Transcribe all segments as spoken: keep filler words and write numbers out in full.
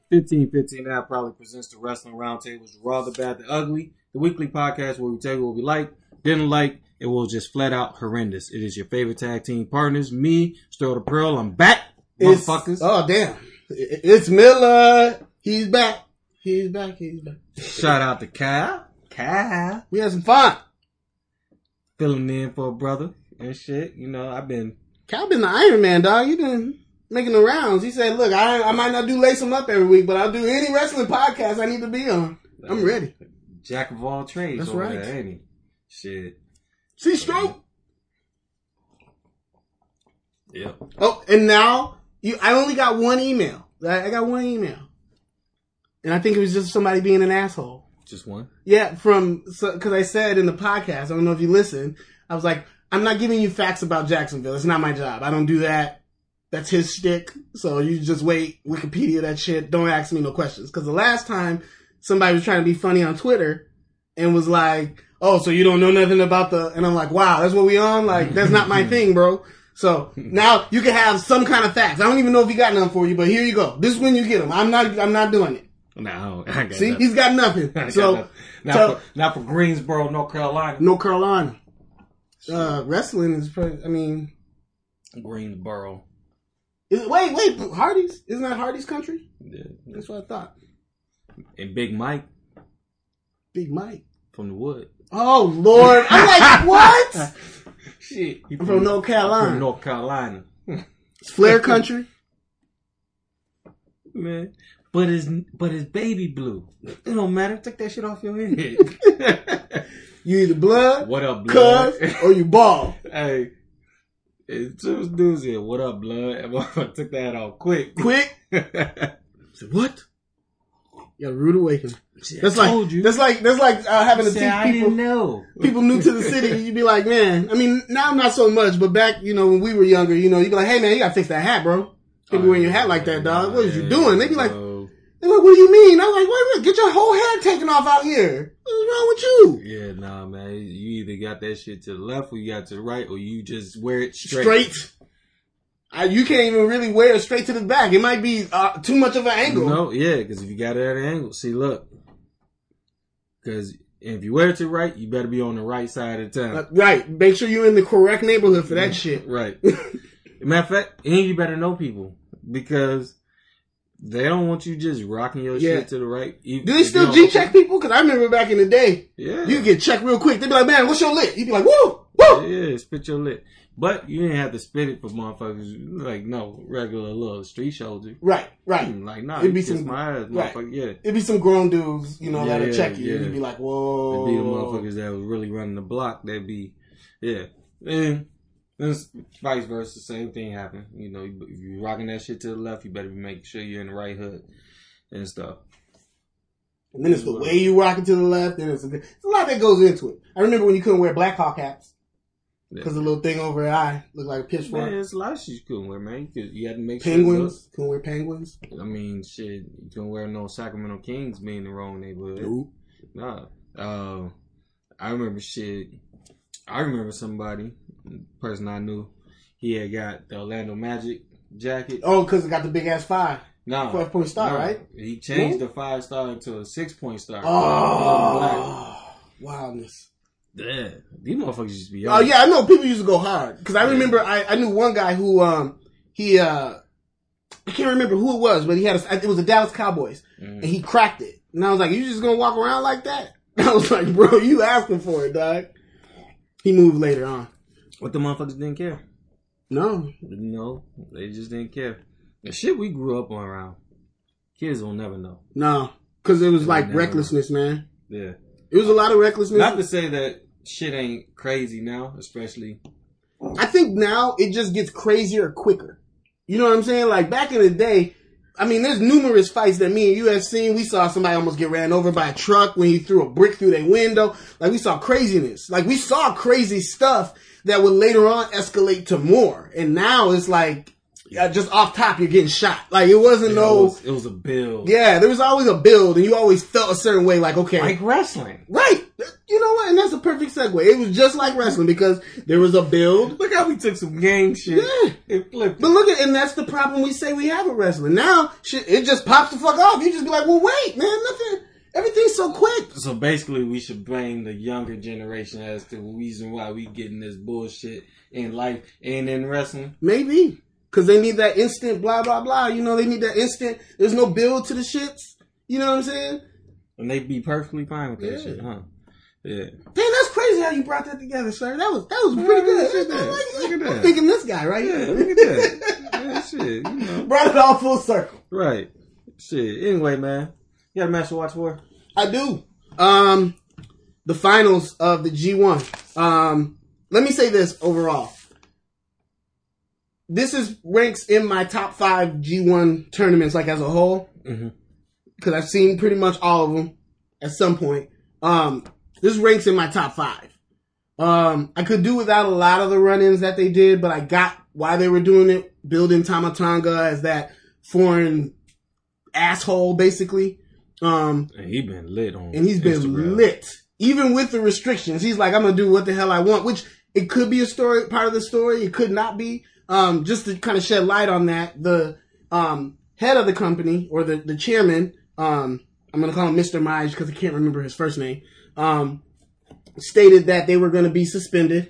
fifteen fifteen now probably presents the Wrestling Roundtables, Raw, the Bad, the Ugly, the weekly podcast where we tell you what we like, didn't like, and we'll just flat out horrendous. It is your favorite tag team partners, me, Stroll the Pearl. I'm back, it's, motherfuckers. Oh, damn. It's Miller. He's back. He's back. He's back. Shout out to Kyle. Kyle. We had some fun. Filling in for a brother and shit. You know, I've been... Kyle been the Iron Man, dog. You been... making the rounds. He said, look, I I might not do Lace 'em Up every week, but I'll do any wrestling podcast I need to be on. I'm ready. Jack of all trades. That's right. There, ain't he? Shit. See, Stroke? Yep. Oh, and now, you. I only got one email. I, I got one email. And I think it was just somebody being an asshole. Just one? Yeah, from, because so, I said in the podcast, I don't know if you listened, I was like, I'm not giving you facts about Jacksonville. It's not my job. I don't do that. That's his shtick. So you just wait, Wikipedia that shit. Don't ask me no questions. Because the last time somebody was trying to be funny on Twitter and was like, oh, so you don't know nothing about the... And I'm like, wow, that's what we on? Like, that's not my thing, bro. So now you can have some kind of facts. I don't even know if he got none for you, but here you go. This is when you get them. I'm not I'm not doing it. No, I got See, nothing. he's got nothing. got So nothing. Not, so, for, not for Greensboro, North Carolina. North Carolina. Uh, wrestling is pretty... I mean... Greensboro. Is, wait, wait, Hardy's? Isn't that Hardy's country? Yeah. That's what I thought. And Big Mike. Big Mike. From the Wood. Oh, Lord. I'm like, what? Shit. From, from North Carolina. From North Carolina. It's Flair country. Man. But it's, but it's baby blue. It don't matter. Take that shit off your head. You either blood, what up, blood? Cuz, or you ball. Hey. It's two dudes here. What up, blood? I took that off quick. Quick? Said, what? Yeah, rude awakening. See, that's I like told you. that's like that's like uh, having to See, teach I people. didn't know. People new to the city. You'd be like, man. I mean, now not so much, but back, you know, when we were younger, you know, you'd be like, hey man, you gotta fix that hat, bro. Can't be wearing your hat like that, dog. What is you doing? They'd be like, they're like, what do you mean? I'm like, wait, wait, get your whole head taken off out here. What's wrong with you? Yeah, nah, man. You either got that shit to the left or you got to the right, or you just wear it straight. Straight. I, you can't even really wear it straight to the back. It might be uh, too much of an angle. No, yeah, because if you got it at an angle, see, look. Because if you wear it to the right, you better be on the right side of town. Uh, right. Make sure you're in the correct neighborhood for that shit. Right. Matter of fact, and you better know people. Because they don't want you just rocking your yeah. shit to the right. You, Do they still G-check people? Because I remember back in the day, yeah, you get checked real quick. They'd be like, man, what's your lit? You'd be like, woo, woo. Yeah, spit your lit. But you didn't have to spit it for motherfuckers. Like, no, regular little street soldier. Right, right. Like, nah, it'd be kiss some, my ass, right. motherfucker, yeah. It'd be some grown dudes, you know, yeah, that'll yeah, check you. Yeah. And you'd be like, whoa. It'd be the motherfuckers that was really running the block. They'd be, yeah. And then vice versa, same thing happened. You know, if you're rocking that shit to the left, you better be making sure you're in the right hood and stuff. And then it's the way you rock it to the left. And it's a, it's a lot that goes into it. I remember when you couldn't wear Black Hawk hats. Because yeah. the little thing over her eye looked like a pitchfork. Man, there's a lot of shit you couldn't wear, man. You, could, you had to make penguins. Sure couldn't wear penguins. I mean, shit. You couldn't wear no Sacramento Kings being in the wrong neighborhood. Nope. Nah. Uh, I remember shit. I remember somebody, person I knew, he had got the Orlando Magic jacket. Oh, because it got the big ass five. No. Five point star, no. right? He changed no? the five star into a six point star. Oh. Wildness. Yeah, these motherfuckers used to be. Oh uh, yeah, I know people used to go hard because I yeah. remember I, I knew one guy who um he uh I can't remember who it was, but he had a, it was the Dallas Cowboys mm. and he cracked it, and I was like, you just gonna walk around like that? I was like, bro, you asking for it, dog. He moved later on. But the motherfuckers didn't care. No, no, they just didn't care. The shit we grew up on around, kids will never know. No, because it was they like recklessness, know. man. Yeah, it was a lot of recklessness. Not to say that shit ain't crazy now, especially. I think now it just gets crazier quicker. You know what I'm saying? Like back in the day, I mean, there's numerous fights that me and you have seen. We saw somebody almost get ran over by a truck when he threw a brick through their window. Like we saw craziness. Like we saw crazy stuff that would later on escalate to more. And now it's like, uh, just off top, you're getting shot. Like it wasn't yeah, no. It was, it was a build. Yeah, there was always a build, and you always felt a certain way. Like okay, like wrestling, right? You know what? And that's a perfect segue. It was just like wrestling because there was a build. Look how we took some gang shit. Yeah. It flipped. But look at, and that's the problem we say we have with wrestling. Now, shit, it just pops the fuck off. You just be like, well, wait, man, nothing, everything's so quick. So basically, we should blame the younger generation as to the reason why we getting this bullshit in life and in wrestling. Maybe. Because they need that instant blah, blah, blah. You know, they need that instant, there's no build to the shits. You know what I'm saying? And they be perfectly fine with that Yeah. shit, huh? Yeah. Damn, that's crazy how you brought that together, sir. That was that was pretty good. Look at that. I like Look at that. I'm thinking this guy, right? Yeah, look at that. Yeah, shit, you know. Brought it all full circle. Right. Shit. Anyway, man. You got a match to watch for? I do. Um, the finals of the G one. Um, let me say this overall. This is ranks in my top five G one tournaments, like as a whole, because Mm-hmm. I've seen pretty much all of them at some point. Um, this ranks in my top five. Um, I could do without a lot of the run-ins that they did, but I got why they were doing it, building Tama Tonga as that foreign asshole, basically. Um, And he been lit on and he's been Instagram. lit. Even with the restrictions, he's like, I'm gonna do what the hell I want, which it could be a story, part of the story. It could not be. Um, just to kind of shed light on that, the, um, head of the company or the, the chairman, um, I'm going to call him Mister Mige because I can't remember his first name, um, stated that they were going to be suspended,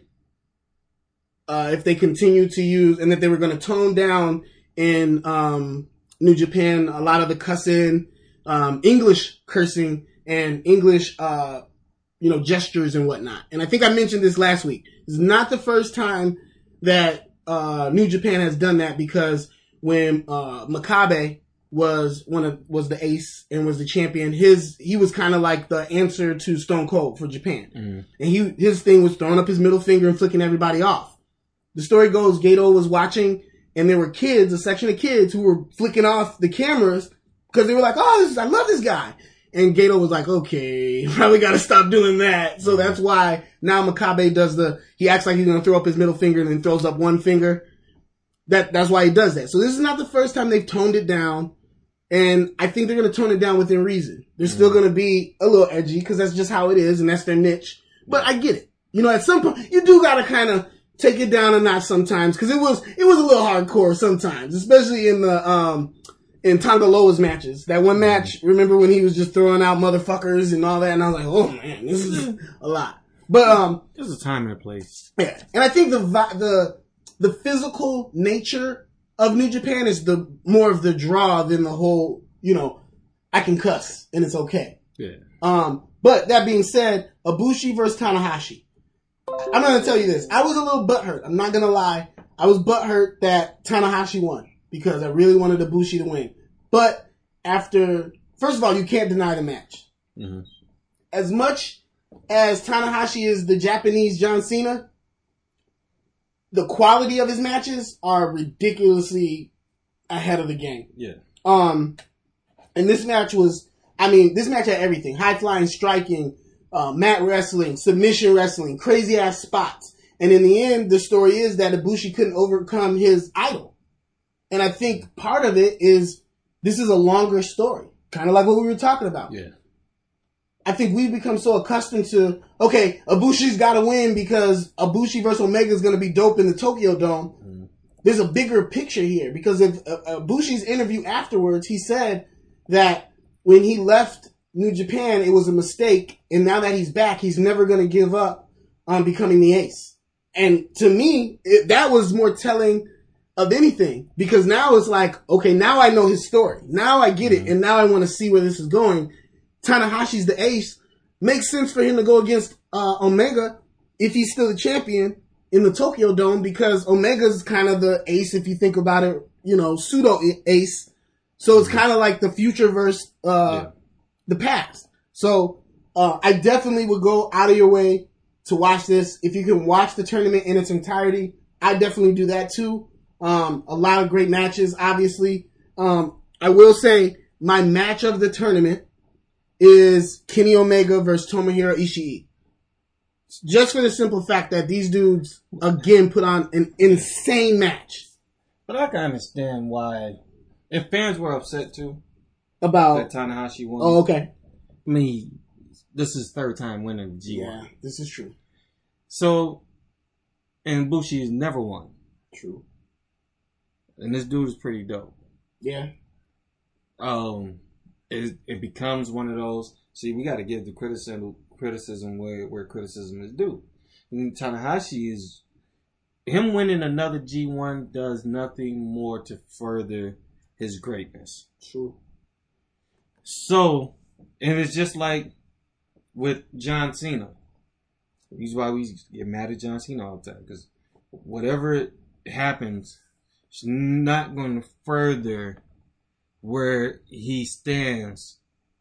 uh, if they continue to use, and that they were going to tone down in, um, New Japan, a lot of the cussing, um, English cursing and English, uh, you know, gestures and whatnot. And I think I mentioned this last week. It's not the first time that, uh, New Japan has done that because when, uh, Makabe was one of, was the ace and was the champion, his, he was kind of like the answer to Stone Cold for Japan. Mm-hmm. And he, his thing was throwing up his middle finger and flicking everybody off. The story goes, Gato was watching and there were kids, a section of kids who were flicking off the cameras because they were like, oh, this is, I love this guy. And Gato was like, okay, probably got to stop doing that. So that's why now Makabe does the, he acts like he's going to throw up his middle finger and then throws up one finger. That, that's why he does that. So this is not the first time they've toned it down. And I think they're going to tone it down within reason. They're still going to be a little edgy because that's just how it is and that's their niche. But I get it. You know, at some point, you do got to kind of take it down a notch sometimes because it was, it was a little hardcore sometimes, especially in the, um, in Tonga Loa's matches. That one match, remember when he was just throwing out motherfuckers and all that? And I was like, oh man, this is a lot. But, um, there's a time and a place. Yeah. And I think the, the, the physical nature of New Japan is the more of the draw than the whole, you know, I can cuss and it's okay. Yeah. Um, but that being said, Ibushi versus Tanahashi. I'm going to tell you this. I was a little butthurt. I'm not going to lie. I was butthurt that Tanahashi won because I really wanted Ibushi to win. But after, first of all, you can't deny the match. Mm-hmm. As much as Tanahashi is the Japanese John Cena, the quality of his matches are ridiculously ahead of the game. Yeah. Um, and this match was, I mean, this match had everything. High flying, striking, uh, mat wrestling, submission wrestling, crazy ass spots. And in the end, the story is that Ibushi couldn't overcome his idol. And I think part of it is this is a longer story. Kind of like what we were talking about. Yeah. I think we've become so accustomed to, okay, Ibushi's got to win because Ibushi versus Omega is going to be dope in the Tokyo Dome. Mm-hmm. There's a bigger picture here because if uh, Ibushi's interview afterwards, he said that when he left New Japan, it was a mistake. And now that he's back, he's never going to give up on becoming the ace. And to me, it, that was more telling of anything because now it's like, okay, now I know his story. Now I get it. And now I want to see where this is going. Tanahashi's the ace. Makes sense for him to go against uh, Omega if he's still the champion in the Tokyo Dome because Omega's kind of the ace if you think about it, you know, pseudo ace. So it's kind of like the future versus uh, yeah. the past. So uh, I definitely would go out of your way to watch this. If you can watch the tournament in its entirety, I definitely do that too. Um, a lot of great matches, obviously. Um, I will say my match of the tournament is Kenny Omega versus Tomohiro Ishii. Just for the simple fact that these dudes, again, put on an insane match. But I can understand why. If fans were upset too. About? That Tanahashi won. Oh, okay. I mean, this is third time winning the G one. Yeah, this is true. So, and Bushi has never won. True. And this dude is pretty dope. Yeah. Um, it, it becomes one of those. See, we got to give the criticism criticism where, where criticism is due. And Tanahashi is him winning another G one does nothing more to further his greatness. True. So, and it's just like with John Cena. That's why we get mad at John Cena all the time, because whatever happens, it's not going to further where he stands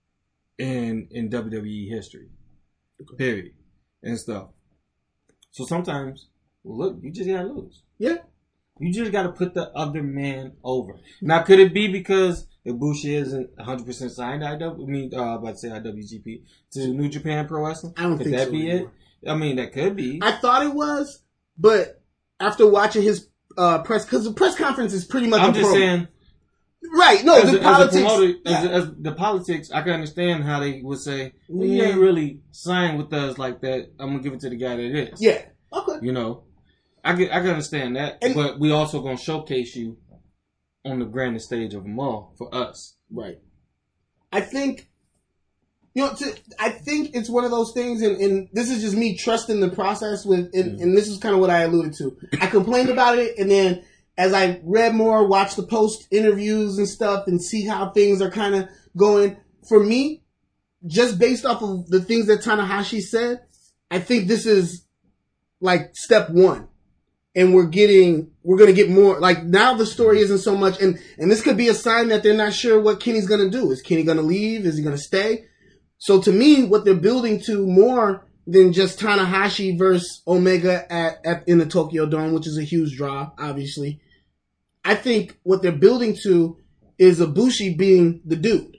in in W W E history. Period. And stuff. So sometimes, look, you just gotta lose. Yeah. You just gotta put the other man over. Now, could it be because Ibushi isn't one hundred percent signed to I W? I mean, uh, I'm about to say I W G P to New Japan Pro Wrestling? I don't could think that so be anymore. it? I mean, that could be. I thought it was, but after watching his uh, press, because the press conference is pretty much. I'm a just promo. saying. Right, no, as the a, politics. As, a promoter, yeah. as, a, as the politics, I can understand how they would say, well, you Yeah. ain't really signed with us like that. I'm going to give it to the guy that is. Yeah. Okay. You know, I can, I can understand that. And, but we also going to showcase you on the grandest stage of them all for us. Right. I think, you know, to, I think it's one of those things, and, and this is just me trusting the process with, and, Mm-hmm. and this is kind of what I alluded to. I complained about it, and then as I read more, watched the post interviews and stuff, and see how things are kind of going, for me, just based off of the things that Tanahashi said, I think this is like step one. And we're getting, we're going to get more, like now the story isn't so much, and, and this could be a sign that they're not sure what Kenny's going to do. Is Kenny going to leave? Is he going to stay? So to me, what they're building to more than just Tanahashi versus Omega at, at in the Tokyo Dome, which is a huge draw, obviously. I think what they're building to is Ibushi being the dude.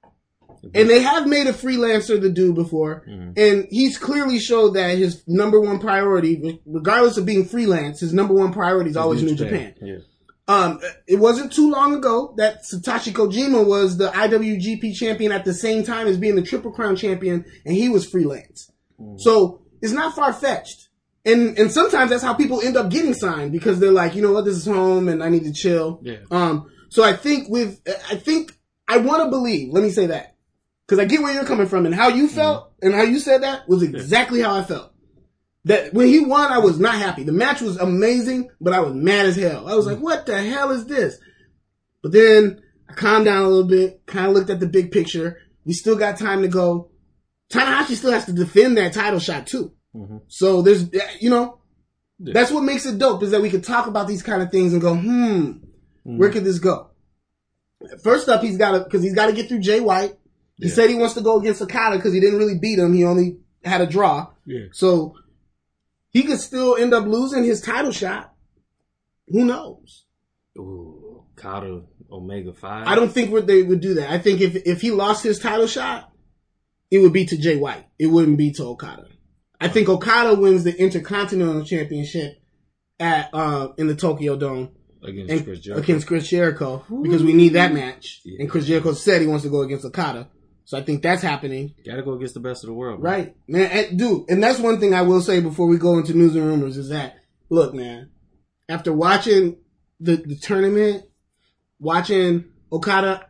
And they have made a freelancer the dude before, mm-hmm. and he's clearly showed that his number one priority, regardless of being freelance, his number one priority is always New Japan. Japan. Yeah. Um, it wasn't too long ago that Satoshi Kojima was the I W G P champion at the same time as being the Triple Crown champion, and he was freelance. Mm-hmm. So it's not far fetched. And and sometimes that's how people end up getting signed, because they're like, you know what, this is home and I need to chill. Yeah. Um. So I think with I think I want to believe. Let me say that, because I get where you're coming from, and how you felt mm-hmm. and how you said that was exactly yeah. how I felt. That when he won, I was not happy. The match was amazing, but I was mad as hell. I was mm-hmm. like, what the hell is this? But then I calmed down a little bit, kind of looked at the big picture. We still got time to go. Tanahashi still has to defend that title shot too. Mm-hmm. So there's, you know, yeah. that's what makes it dope, is that we can talk about these kind of things and go, hmm, mm-hmm. where could this go? First up, he's got to, because he's got to get through Jay White. He yeah. said he wants to go against Okada because he didn't really beat him. He only had a draw. Yeah. So he could still end up losing his title shot. Who knows? Ooh, Okada, Omega five. I don't think they would do that. I think if if he lost his title shot, it would be to Jay White. It wouldn't be to Okada. I think Okada wins the Intercontinental Championship at uh, in the Tokyo Dome against and, Chris Jericho. Against Chris Jericho, because we need that match. Yeah. And Chris Jericho said he wants to go against Okada. So I think that's happening. Gotta go against the best of the world, man. Right. Man, and, dude, and that's one thing I will say before we go into news and rumors is that, look, man, after watching the, the tournament, watching Okada,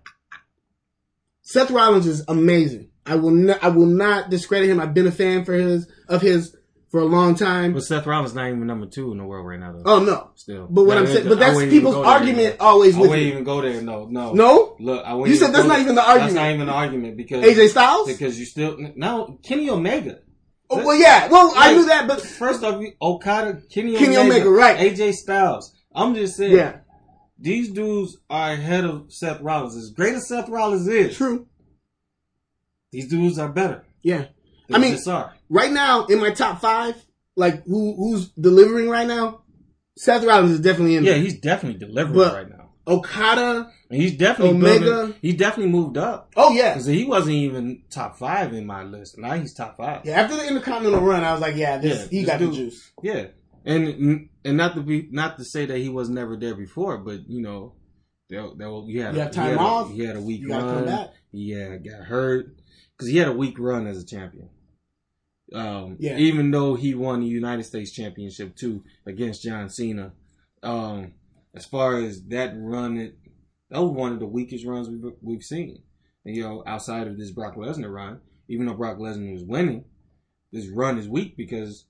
Seth Rollins is amazing. I will not, I will not discredit him. I've been a fan for his, of his for a long time. But Seth Rollins not even number two in the world right now, though. Oh, no. Still. But what yeah, I'm saying, but that's people's argument always I with I wouldn't me. even go there, no, no. No? Look, I wouldn't You said even that's go not there. even the argument. That's not even the argument, because A J Styles? Because you still, no, Kenny Omega. Oh, well, yeah. Well, like, I knew that, but first off, Okada, Kenny, Kenny Omega, Omega, right. A J Styles. I'm just saying. Yeah. These dudes are ahead of Seth Rollins. As great as Seth Rollins is. True. These dudes are better. Yeah. They I mean, just are. Right now, in my top five, like, who who's delivering right now, Seth Rollins is definitely in yeah, there. Yeah, he's definitely delivering but right now. Okada, and he's definitely Omega. Building, he definitely moved up. Oh, yeah. Because he wasn't even top five in my list. Now he's top five. Yeah, after the Intercontinental run, I was like, yeah, this, yeah he this got dude, the juice. Yeah. And and not to be not to say that he was never there before, but, you know, there, there, you had, you a, had time he had off. A, he had a week you run. Come back. Yeah, got hurt. because he had a weak run as a champion. Um, yeah. Even though he won the United States Championship too against John Cena. Um, as far as that run, it, that was one of the weakest runs we've, we've seen. And, you know, outside of this Brock Lesnar run, even though Brock Lesnar was winning, this run is weak because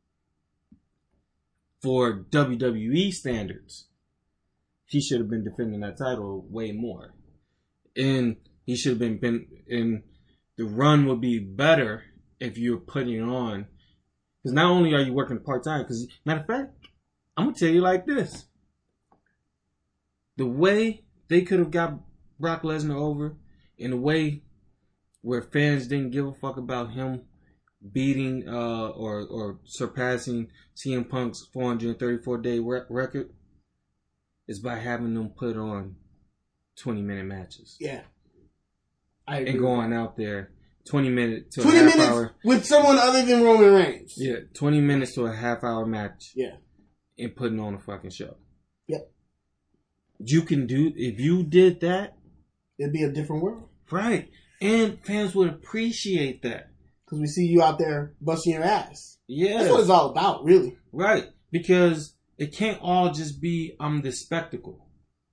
for W W E standards, he should have been defending that title way more. And he should have been, been and the run would be better if you're putting it on. Because not only are you working part-time, because, matter of fact, I'm going to tell you like this. The way they could have got Brock Lesnar over, in a way where fans didn't give a fuck about him beating uh, or or surpassing C M Punk's four hundred thirty-four day re- record, is by having them put on twenty minute matches. Yeah. I agree. And going out there twenty minutes to twenty a half minutes hour. with someone other than Roman Reigns. Yeah, twenty minutes to a half hour match. Yeah. And putting on a fucking show. Yep. You can do, if you did that, it'd be a different world. Right. And fans would appreciate that. Because we see you out there busting your ass. Yeah. That's what it's all about, really. Right. Because it can't all just be, I'm the spectacle.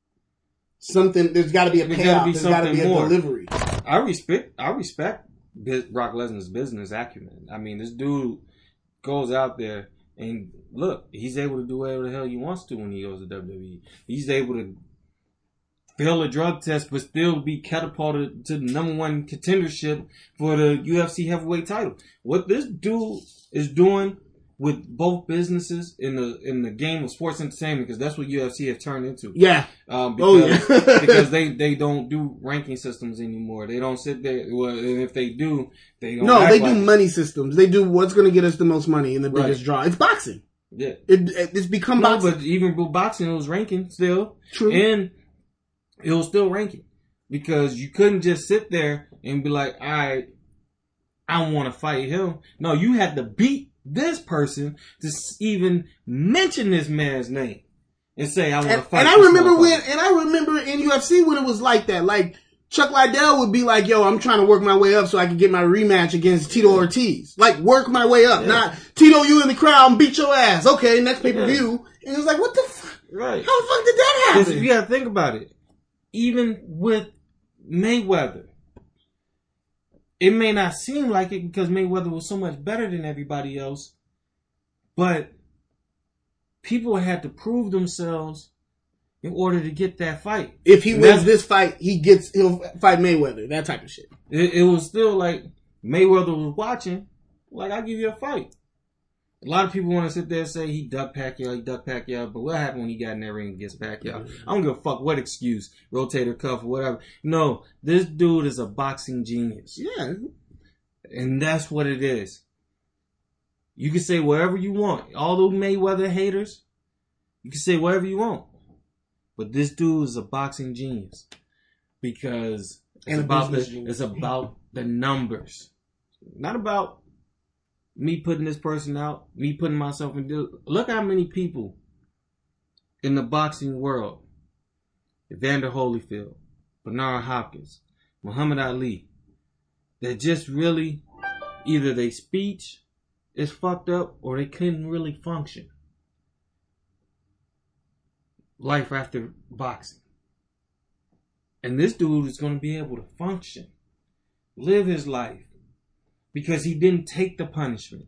Something, there's got to be a There's payoff. gotta be There's got to be a more. delivery. I respect, I respect Brock Lesnar's business acumen. I mean, this dude goes out there and look, he's able to do whatever the hell he wants to when he goes to W W E. He's able to fail a drug test, but still be catapulted to the number one contendership for the U F C heavyweight title. What this dude is doing with both businesses in the in the game of sports entertainment, because that's what U F C has turned into. Yeah. Um, because, oh yeah. because they, they don't do ranking systems anymore. They don't sit there. Well, and if they do, they don't. No, act they like do it. money systems. They do what's going to get us the most money and the biggest Right. draw. It's boxing. Yeah. It, it it's become No, boxing. but even with boxing, it was ranking still. True. And it was still ranking. Because you couldn't just sit there and be like, all right, I want to fight him. No, you had to beat this person to s- even mention this man's name and say, I want to and, fight and I this remember when, motherfucker. and I remember in U F C when it was like that. Like Chuck Liddell would be like, "Yo, I'm trying to work my way up so I can get my rematch against Tito Ortiz. Like work my way up, Yeah. not Tito, you in the crowd and beat your ass. Okay, next pay per view." And it was like, "What the fuck? Right. How the fuck did that Because happen?" you got to think about it. Even with Mayweather, it may not seem like it because Mayweather was so much better than everybody else, but people had to prove themselves in order to get that fight. If he And wins that's- this fight, he gets he'll fight Mayweather. That type of shit. It, it was still like Mayweather was watching, like, I'll give you a fight. A lot of people want to sit there and say he ducked Pacquiao, he ducked Pacquiao, but what happened when he got in that ring against Pacquiao? I don't give a fuck what excuse, rotator cuff or whatever. No, this dude is a boxing genius. Yeah. And that's what it is. You can say whatever you want. All those Mayweather haters, you can say whatever you want. But this dude is a boxing genius. Because it's And a about the, business genius. it's about the numbers. Not about me putting this person out, me putting myself in this. Look how many people in the boxing world, Evander Holyfield, Bernard Hopkins, Muhammad Ali, that just really, either their speech is fucked up or they couldn't really function. Life after boxing. And this dude is going to be able to function, live his life, because he didn't take the punishment.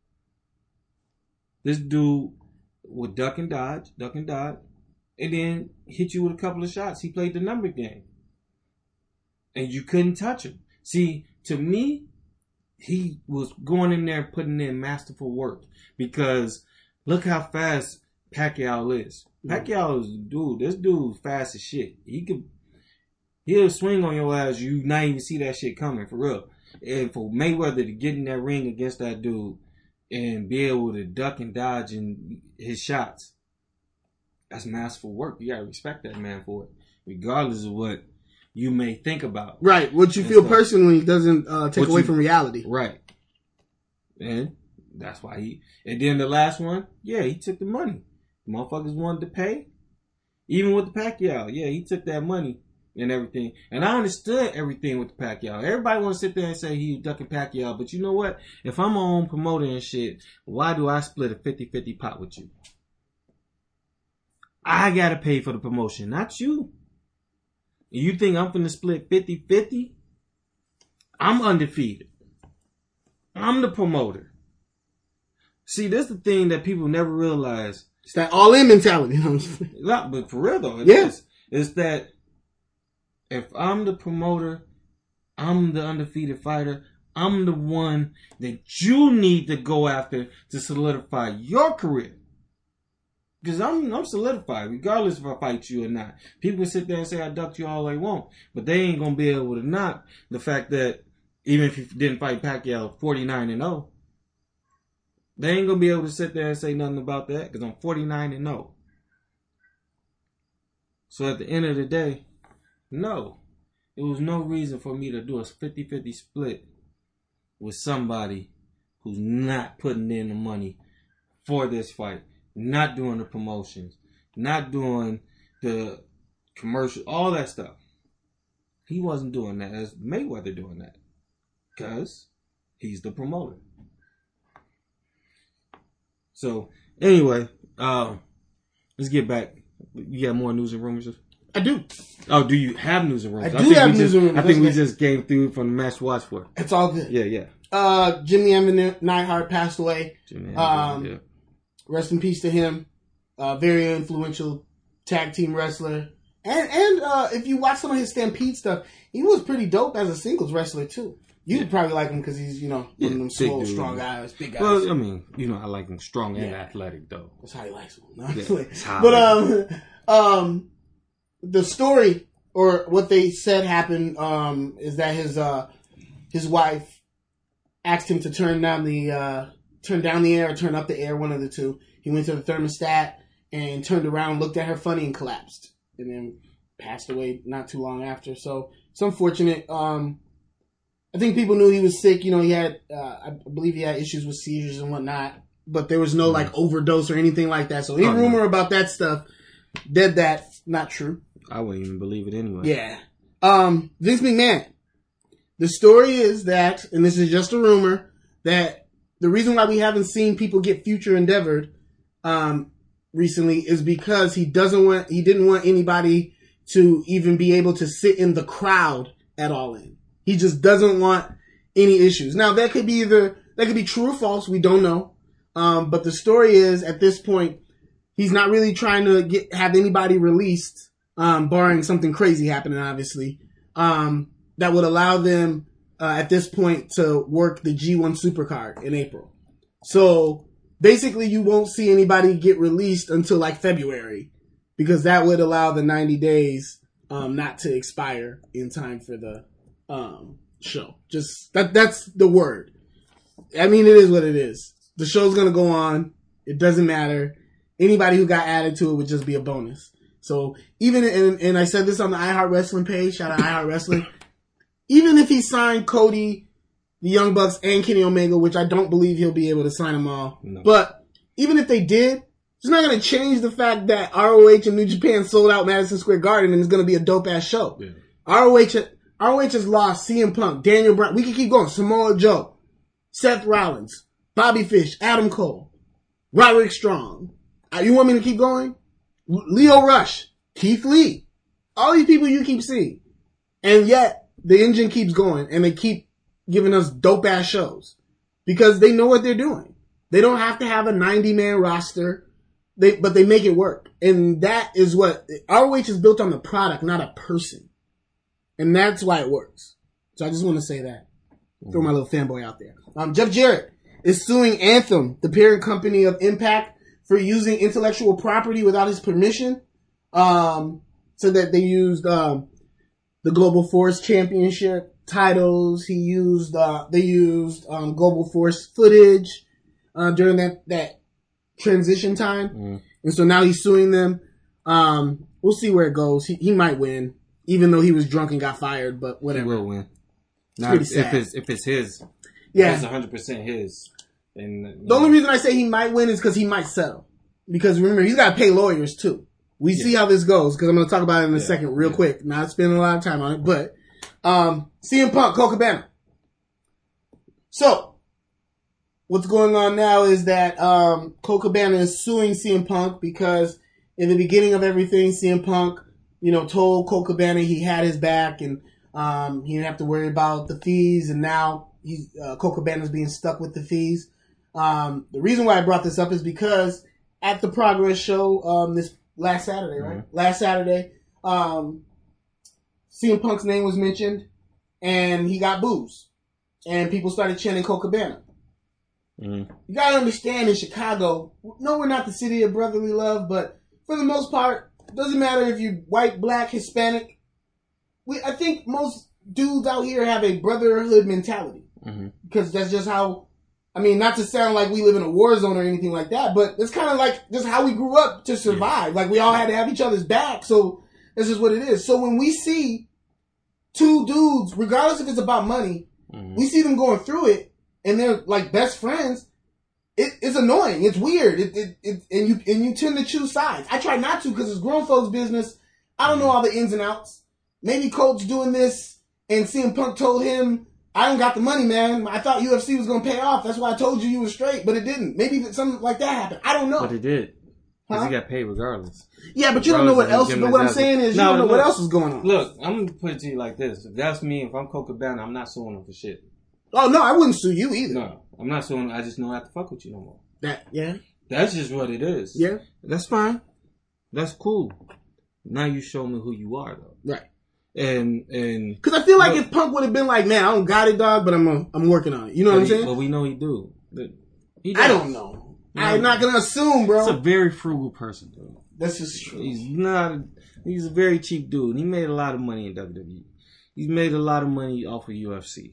This dude would duck and dodge, duck and dodge, and then hit you with a couple of shots. He played the number game. And you couldn't touch him. See, to me, he was going in there and putting in masterful work. Because look how fast Pacquiao is. Pacquiao is, dude, this dude fast as shit. He could, he'll swing on your ass, you not even see that shit coming, for real. And for Mayweather to get in that ring against that dude and be able to duck and dodge in his shots, that's masterful work. You gotta respect that man for it, regardless of what you may think about. Right. What you and feel stuff. personally doesn't uh, take What away you- from reality. Right. And that's why he, and then the last one, yeah, he took the money. Motherfuckers wanted to pay. Even with the Pacquiao, yeah, he took that money and everything. And I understood everything with Pacquiao. Everybody want to sit there and say he ducking Pacquiao, but you know what? If I'm my own promoter and shit, why do I split a fifty-fifty pot with you? I gotta pay for the promotion, not you. You think I'm finna split fifty-fifty? I'm undefeated. I'm the promoter. See, this is the thing that people never realize. It's that all-in mentality. Not, but for real though, it yeah. is. It's that if I'm the promoter, I'm the undefeated fighter, I'm the one that you need to go after to solidify your career. Because I'm I'm solidified, regardless if I fight you or not. People sit there and say I ducked you all they want, but they ain't gonna be able to knock the fact that even if you didn't fight Pacquiao forty-nine and oh, they ain't gonna be able to sit there and say nothing about that because I'm forty-nine and oh. So at the end of the day, no, there was no reason for me to do a fifty-fifty split with somebody who's not putting in the money for this fight. Not doing the promotions, not doing the commercial, all that stuff. He wasn't doing that. As Mayweather doing that. Because he's the promoter. So, anyway, uh, let's get back. You got more news and rumors? I do. Oh, do you have news and rumors? I do I think have we news just, and rumors. I think we just came through from the match to watch for. It's all good. Yeah, yeah. Uh, Jimmy Evans Neidhart passed away. Jimmy um, yeah. Rest in peace to him. Uh, very influential tag team wrestler. And and uh, if you watch some of his Stampede stuff, he was pretty dope as a singles wrestler too. You'd yeah. probably like him because he's, you know, one yeah, of them slow, dude. strong guys, big guys. Well, I mean, you know, I like him strong and yeah. athletic though. That's how he likes him. Yeah, but um, um, the story or what they said happened um is that his uh his wife asked him to turn down the uh. Turn down the air or turn up the air, one of the two. He went to the thermostat and turned around, looked at her funny and collapsed. And then passed away not too long after. So it's unfortunate. Um, I think people knew he was sick. You know, he had, uh, I believe he had issues with seizures and whatnot. But there was no, mm-hmm. like, overdose or anything like that. So any oh, rumor no. about that stuff, dead that, not true. I wouldn't even believe it anyway. Yeah. Um, Vince McMahon. The story is that, and this is just a rumor, that the reason why we haven't seen people get future endeavored um, recently is because he doesn't want, he didn't want anybody to even be able to sit in the crowd at All In. He just doesn't want any issues. Now that could be either, that could be true or false. We don't know. Um, but the story is at this point, he's not really trying to get, have anybody released, um, barring something crazy happening, obviously, um, that would allow them Uh, at this point to work the G one Supercard in April. So basically you won't see anybody get released until like February because that would allow the ninety days um, not to expire in time for the um, show. Just that that's the word. I mean, it is what it is. The show's going to go on. It doesn't matter. Anybody who got added to it would just be a bonus. So even, and, and I said this on the iHeart Wrestling page, shout out iHeart Wrestling. Even if he signed Cody, the Young Bucks, and Kenny Omega, which I don't believe he'll be able to sign them all. No. But even if they did, it's not going to change the fact that R O H and New Japan sold out Madison Square Garden and it's going to be a dope-ass show. Yeah. R O H, R O H has lost C M Punk, Daniel Bryan. We can keep going. Samoa Joe, Seth Rollins, Bobby Fish, Adam Cole, Roderick Strong. Uh, you want me to keep going? Leo Rush, Keith Lee. All these people you keep seeing. And yet, the engine keeps going and they keep giving us dope ass shows because they know what they're doing. They don't have to have a ninety man roster, they, but they make it work. And that is what R O H is built on the product, not a person. And that's why it works. So I just want to say that. Throw my little fanboy out there. Um, Jeff Jarrett is suing Anthem, the parent company of Impact, for using intellectual property without his permission. Um, so that they used, um, the Global Force Championship titles. He used, uh, they used, um, Global Force footage, uh, during that, that transition time. Mm. And so now he's suing them. Um, we'll see where it goes. He, he might win, even though he was drunk and got fired, but whatever. He will win. Now, if it's, if it's his, yeah, if it's one hundred percent his. Then, the know. only reason I say he might win is because he might settle. Because remember, he's got to pay lawyers too. We Yeah. see how this goes because I'm going to talk about it in a Yeah. second, real Yeah. quick. Not spending a lot of time on it, but um, C M Punk, Colt Cabana. So, what's going on now is that um, Colt Cabana is suing C M Punk because in the beginning of everything, C M Punk, you know, told Colt Cabana he had his back and um, he didn't have to worry about the fees, and now he's uh, Colt Cabana's being stuck with the fees. Um, the reason why I brought this up is because at the Progress show um, this last Saturday, right? Mm-hmm. Last Saturday, um, C M Punk's name was mentioned, and he got boos, and people started chanting Colt Cabana. Mm-hmm. You gotta understand, in Chicago, no, we're not the city of brotherly love, but for the most part, it doesn't matter if you're white, black, Hispanic. We, I think most dudes out here have a brotherhood mentality. Mm-hmm. Because that's just how, I mean, not to sound like we live in a war zone or anything like that, but it's kind of like just how we grew up to survive. Yeah. Like, we all had to have each other's back, so this is what it is. So when we see two dudes, regardless if it's about money, mm-hmm. we see them going through it, and they're like best friends, it, it's annoying. It's weird. It, it, it, and you and you tend to choose sides. I try not to because it's grown folks' business. I don't know all the ins and outs. Maybe Colt's doing this, and C M Punk told him, I don't got the money, man. I thought U F C was going to pay off. That's why I told you you were straight, but it didn't. Maybe something like that happened. I don't know. But it did. Because Huh? he got paid regardless. Yeah, but you don't know what else. But what I'm saying is, you no, don't know look, what else is going on. Look, I'm going to put it to you like this. If that's me, if I'm Colt Cabana, I'm not suing him for shit. Oh, no, I wouldn't sue you either. No, I'm not suing him. I just don't have to fuck with you no more. That, yeah. That's just what it is. Yeah. That's fine. That's cool. Now you show me who you are, though. Right. And, and. Because I feel like but, if Punk would have been like, man, I don't got it, dog, but I'm a, I'm working on it. You know what I'm he, saying? But we know he do. He I don't know. You know. I'm not going to assume, bro. He's a very frugal person, though. That's just true. He's not, he's a very cheap dude. He made a lot of money in W W E. He's made a lot of money off of U F C.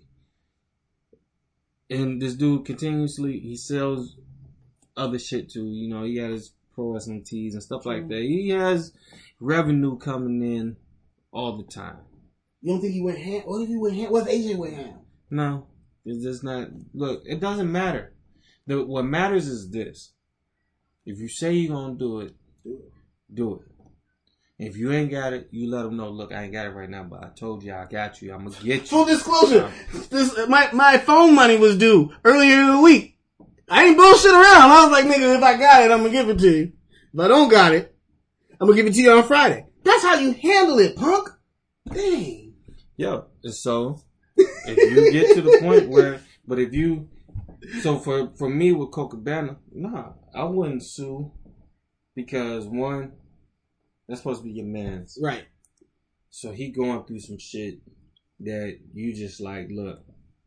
And this dude continuously, he sells other shit too. You know, he got his pro wrestling tees and stuff like that. He has revenue coming in all the time. You don't think he went ham? What if he went ham? What if A J went ham? No. It's just not. Look, it doesn't matter. The, what matters is this. If you say you're going to do it, do it. Do it. If you ain't got it, you let them know, look, I ain't got it right now, but I told you I got you. I'm going to get you. Full disclosure. This, my, my phone money was due earlier in the week. I ain't bullshit around. I was like, nigga, if I got it, I'm going to give it to you. If I don't got it, I'm going to give it to you on Friday. That's how you handle it, punk. Dang. Yo, so, if you get to the point where, but if you, so for, for me with Colt Cabana, nah, I wouldn't sue because one, that's supposed to be your man's. Right. So he going through some shit that you just like, look,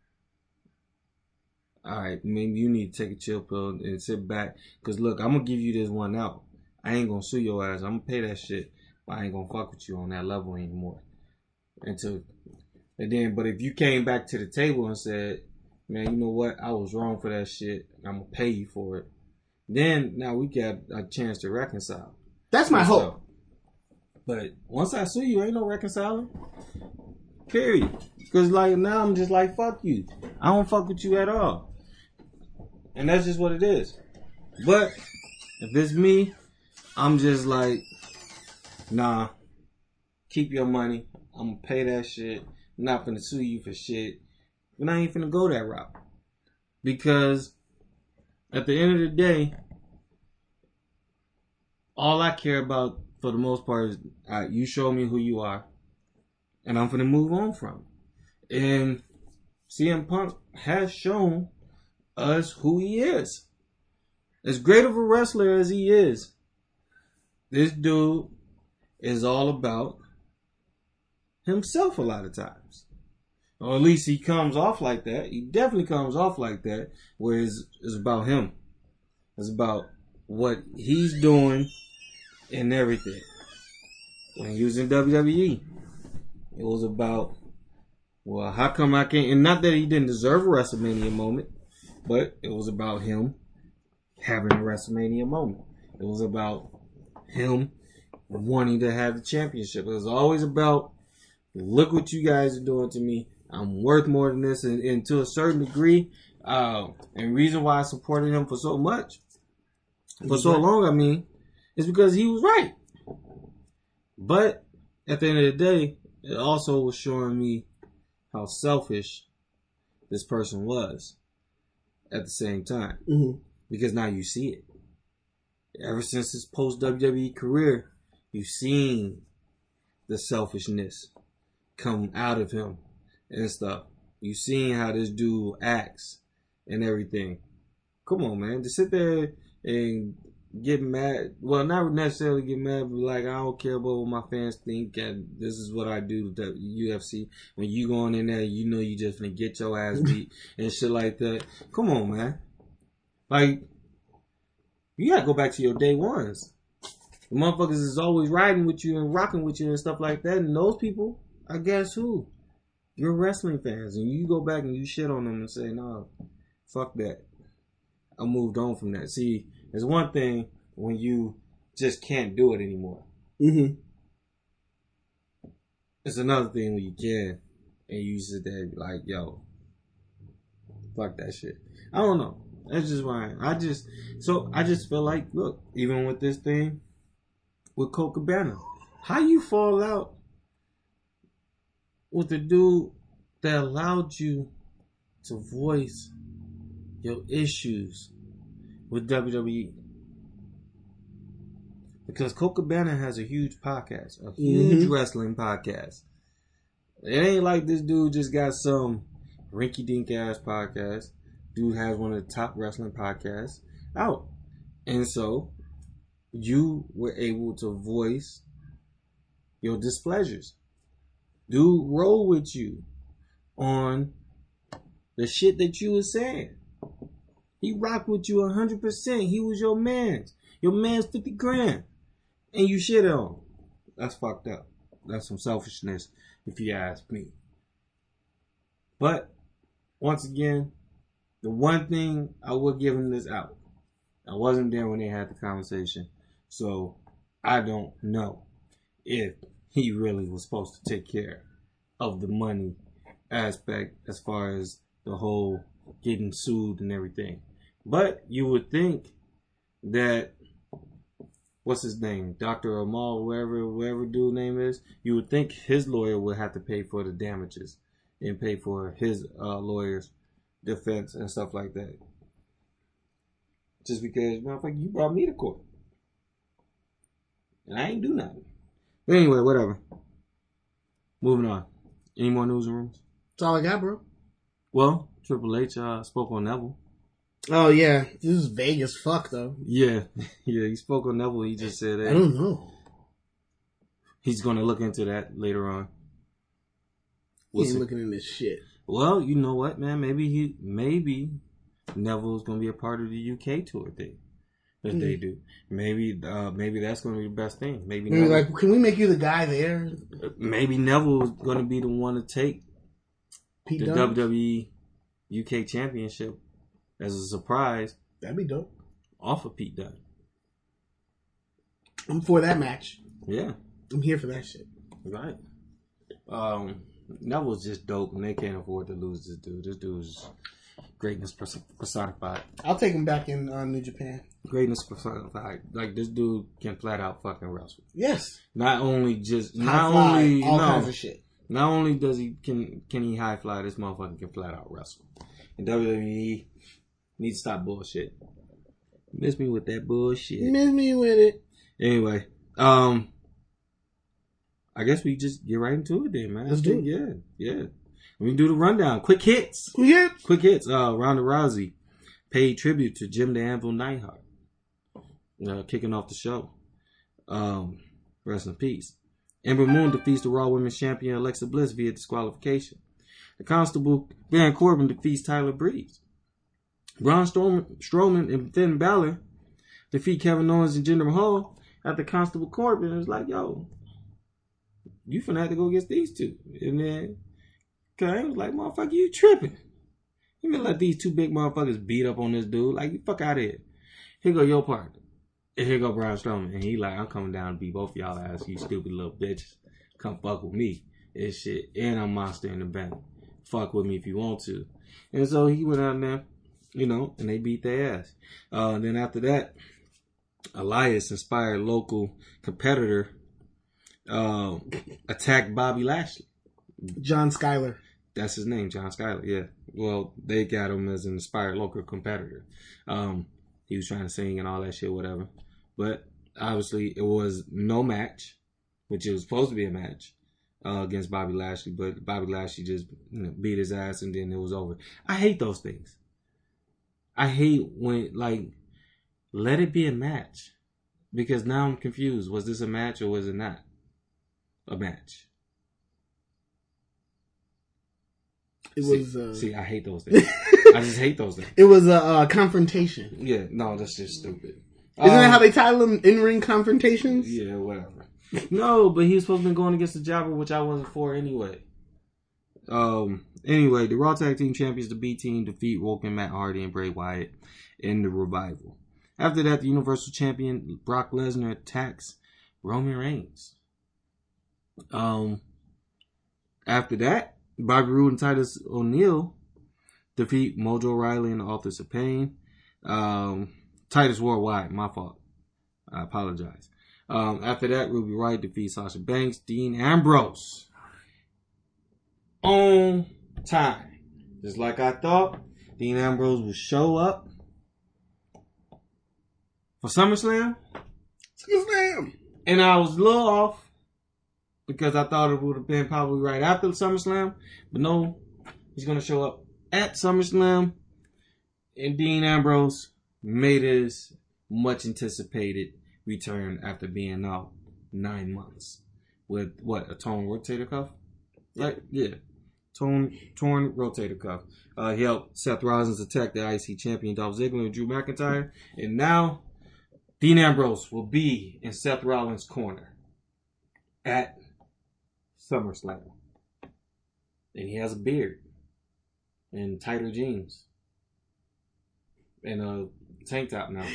all right, maybe you need to take a chill pill and sit back. Because, look, I'm going to give you this one out. I ain't going to sue your ass. I'm going to pay that shit. But I ain't going to fuck with you on that level anymore. Until, and then, but if you came back to the table and said, man, you know what? I was wrong for that shit. I'm going to pay you for it. Then, now we got a chance to reconcile. That's my hope. So, but once I sue you, ain't no reconciling. Period. Because, like, now I'm just like, fuck you. I don't fuck with you at all. And that's just what it is. But if it's me, I'm just like, nah, keep your money. I'm going to pay that shit. I'm not going to sue you for shit. And I ain't finna go that route. Because at the end of the day, all I care about for the most part is uh, you show me who you are. And I'm finna move on from it. And C M Punk has shown us who he is. As great of a wrestler as he is, this dude is all about himself a lot of times. Or at least he comes off like that. He definitely comes off like that, where it's, it's about him. It's about what he's doing and everything. When he was in W W E, it was about, well, how come I can't, and not that he didn't deserve a WrestleMania moment, but it was about him having a WrestleMania moment. It was about him wanting to have the championship. It was always about, look what you guys are doing to me. I'm worth more than this. And, and to a certain degree, uh, and reason why I supported him for so much, for so long, I mean, is because he was right. But at the end of the day, it also was showing me how selfish this person was at the same time. Mm-hmm. Because now you see it. Ever since his post-W W E career, you've seen the selfishness come out of him and stuff. You've seen how this dude acts and everything. Come on, man. To sit there and get mad. Well, not necessarily get mad, but like, I don't care about what my fans think, and this is what I do to the U F C. When you going in there, you know you just gonna get your ass beat and shit like that. Come on, man. Like, you gotta go back to your day ones. The motherfuckers is always riding with you and rocking with you and stuff like that. And those people, I guess who? You're wrestling fans. And you go back and you shit on them and say, no, fuck that. I moved on from that. See, there's one thing when you just can't do it anymore. Mm-hmm. It's another thing when you can. And you sit there and be like, yo, fuck that shit. I don't know. That's just why I just, so I just feel like, look, even with this thing, with Colt Cabana, how you fall out with the dude that allowed you to voice your issues with W W E? Because Colt Cabana has a huge podcast, a huge mm-hmm. wrestling podcast. It ain't like this dude just got some rinky-dink ass podcast. Dude has one of the top wrestling podcasts out. And so you were able to voice your displeasures. Dude roll with you on the shit that you were saying. He rocked with you one hundred percent. He was your man. Your man's fifty grand. And you shit on him. That's fucked up. That's some selfishness, if you ask me. But, once again, the one thing I would give him this out. I wasn't there when they had the conversation. So, I don't know if he really was supposed to take care of the money aspect as far as the whole getting sued and everything. But you would think that, what's his name? Doctor Amal, whoever, whoever dude's name is, you would think his lawyer would have to pay for the damages and pay for his uh, lawyer's defense and stuff like that. Just because, motherfucker, you brought me to court. And I ain't do nothing. But anyway, whatever. Moving on. Any more news and rooms? That's all I got, bro. Well, Triple H uh, spoke on Neville. Oh, yeah. This is vague as fuck, though. Yeah. Yeah, he spoke on Neville. He just said that. I don't know. He's going to look into that later on. We'll he ain't see. Looking in this shit. Well, you know what, man? Maybe he, maybe Neville's going to be a part of the U K tour thing that mm-hmm. they do. Maybe, uh, maybe that's going to be the best thing. Maybe, maybe Neville, like, can we make you the guy there? Maybe Neville's going to be the one to take Pete the Dunne? W W E U K Championship as a surprise. That'd be dope. Off of Pete Dunne. I'm for that match. Yeah. I'm here for that shit. Right. Um, Neville's just dope, and they can't afford to lose this dude. This dude's greatness personified. I'll take him back in uh, New Japan. Greatness personified. Like, this dude can flat out fucking wrestle. Yes. Not only just, high not fly, only, all no, kinds of shit. Not only does he can can he high fly, this motherfucker can flat out wrestle. And W W E needs to stop bullshit. Miss me with that bullshit. Miss me with it. Anyway, um, I guess we just get right into it then, man. Let's do it. Yeah, yeah. We can do the rundown. Quick hits. Quick hits. Quick hits. Uh, Ronda Rousey paid tribute to Jim the Anvil Neidhart. Uh, kicking off the show. Um, rest in peace. Ember Moon defeats the Raw Women's Champion Alexa Bliss via disqualification. The Constable Baron Corbin defeats Tyler Breeze. Braun Strowman and Finn Balor defeat Kevin Owens and Jinder Mahal after Constable Corbin was like, yo, you finna have to go against these two. And then Kane was like, motherfucker, you tripping. You gonna let these two big motherfuckers beat up on this dude? Like, you fuck out of here. Here go your partner. And here go Braun Strowman. And he like, I'm coming down to beat both y'all ass, you stupid little bitches. Come fuck with me. And shit. And I'm Monster in the Bank. Fuck with me if you want to. And so he went out there, you know, and they beat their ass. Uh, and then after that, Elias inspired local competitor uh, attacked Bobby Lashley. John Skyler. That's his name, John Skyler. Yeah. Well, they got him as an inspired local competitor. Um, he was trying to sing and all that shit, whatever. But obviously, it was no match, which it was supposed to be a match uh, against Bobby Lashley. But Bobby Lashley just you know, beat his ass and then it was over. I hate those things. I hate when, like, let it be a match. Because now I'm confused. Was this a match or was it not a match? It see, was. Uh, see, I hate those things. I just hate those things. It was a uh, confrontation. Yeah, no, that's just stupid. Isn't um, that how they title them? In-ring confrontations? Yeah, whatever. No, but he was supposed to be going against the Jobber, which I wasn't for anyway. Um. Anyway, the Raw Tag Team Champions, the B Team, defeat Woken, Matt Hardy, and Bray Wyatt in the Revival. After that, the Universal Champion Brock Lesnar attacks Roman Reigns. Um. After that, Bobby Roode and Titus O'Neil defeat Mojo Rawley and the Authors of Pain. Um, Titus Worldwide, my fault. I apologize. Um, after that, Ruby Riott defeats Sasha Banks. Dean Ambrose. On time. Just like I thought, Dean Ambrose would show up for SummerSlam. SummerSlam. And I was a little off. Because I thought it would have been probably right after SummerSlam. But no, he's going to show up at SummerSlam. And Dean Ambrose made his much anticipated return after being out nine months. With what? A torn rotator cuff? Right? Yeah. Torn, torn rotator cuff. Uh, he helped Seth Rollins attack the I C champion Dolph Ziggler and Drew McIntyre. And now, Dean Ambrose will be in Seth Rollins' corner at SummerSlam. And he has a beard. And tighter jeans. And a tank top now.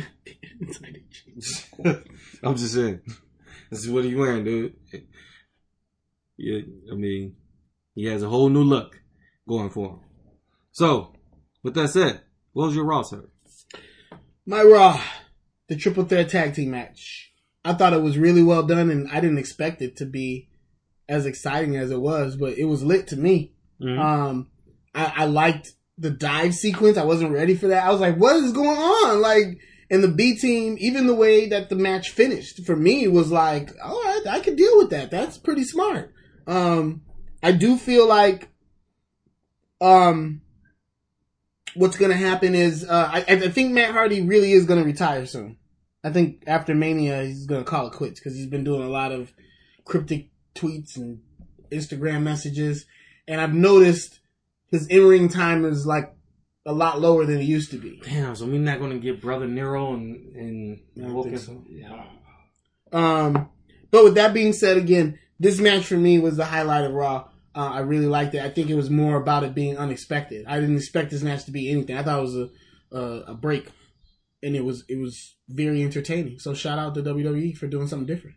I'm just saying. This is what he's wearing, dude. Yeah, I mean, he has a whole new look going for him. So, with that said, what was your Raw, sir? My Raw, the Triple Threat Tag Team match. I thought it was really well done, and I didn't expect it to be as exciting as it was, but it was lit to me. Mm-hmm. Um, I, I liked the dive sequence. I wasn't ready for that. I was like, what is going on? Like, and the B team, even the way that the match finished, for me, was like, all right, I could deal with that. That's pretty smart. Um, I do feel like, um, what's going to happen is, uh, I, I think Matt Hardy really is going to retire soon. I think after Mania, he's going to call it quits because he's been doing a lot of cryptic tweets and Instagram messages. And I've noticed his in-ring time is like a lot lower than it used to be. Damn, so we're not going to get Brother Nero and, and I don't Woken. think so. Yeah. Um, but with that being said, again, this match for me was the highlight of Raw. Uh, I really liked it. I think it was more about it being unexpected. I didn't expect this match to be anything. I thought it was a a, a break, and it was it was very entertaining. So shout out to W W E for doing something different.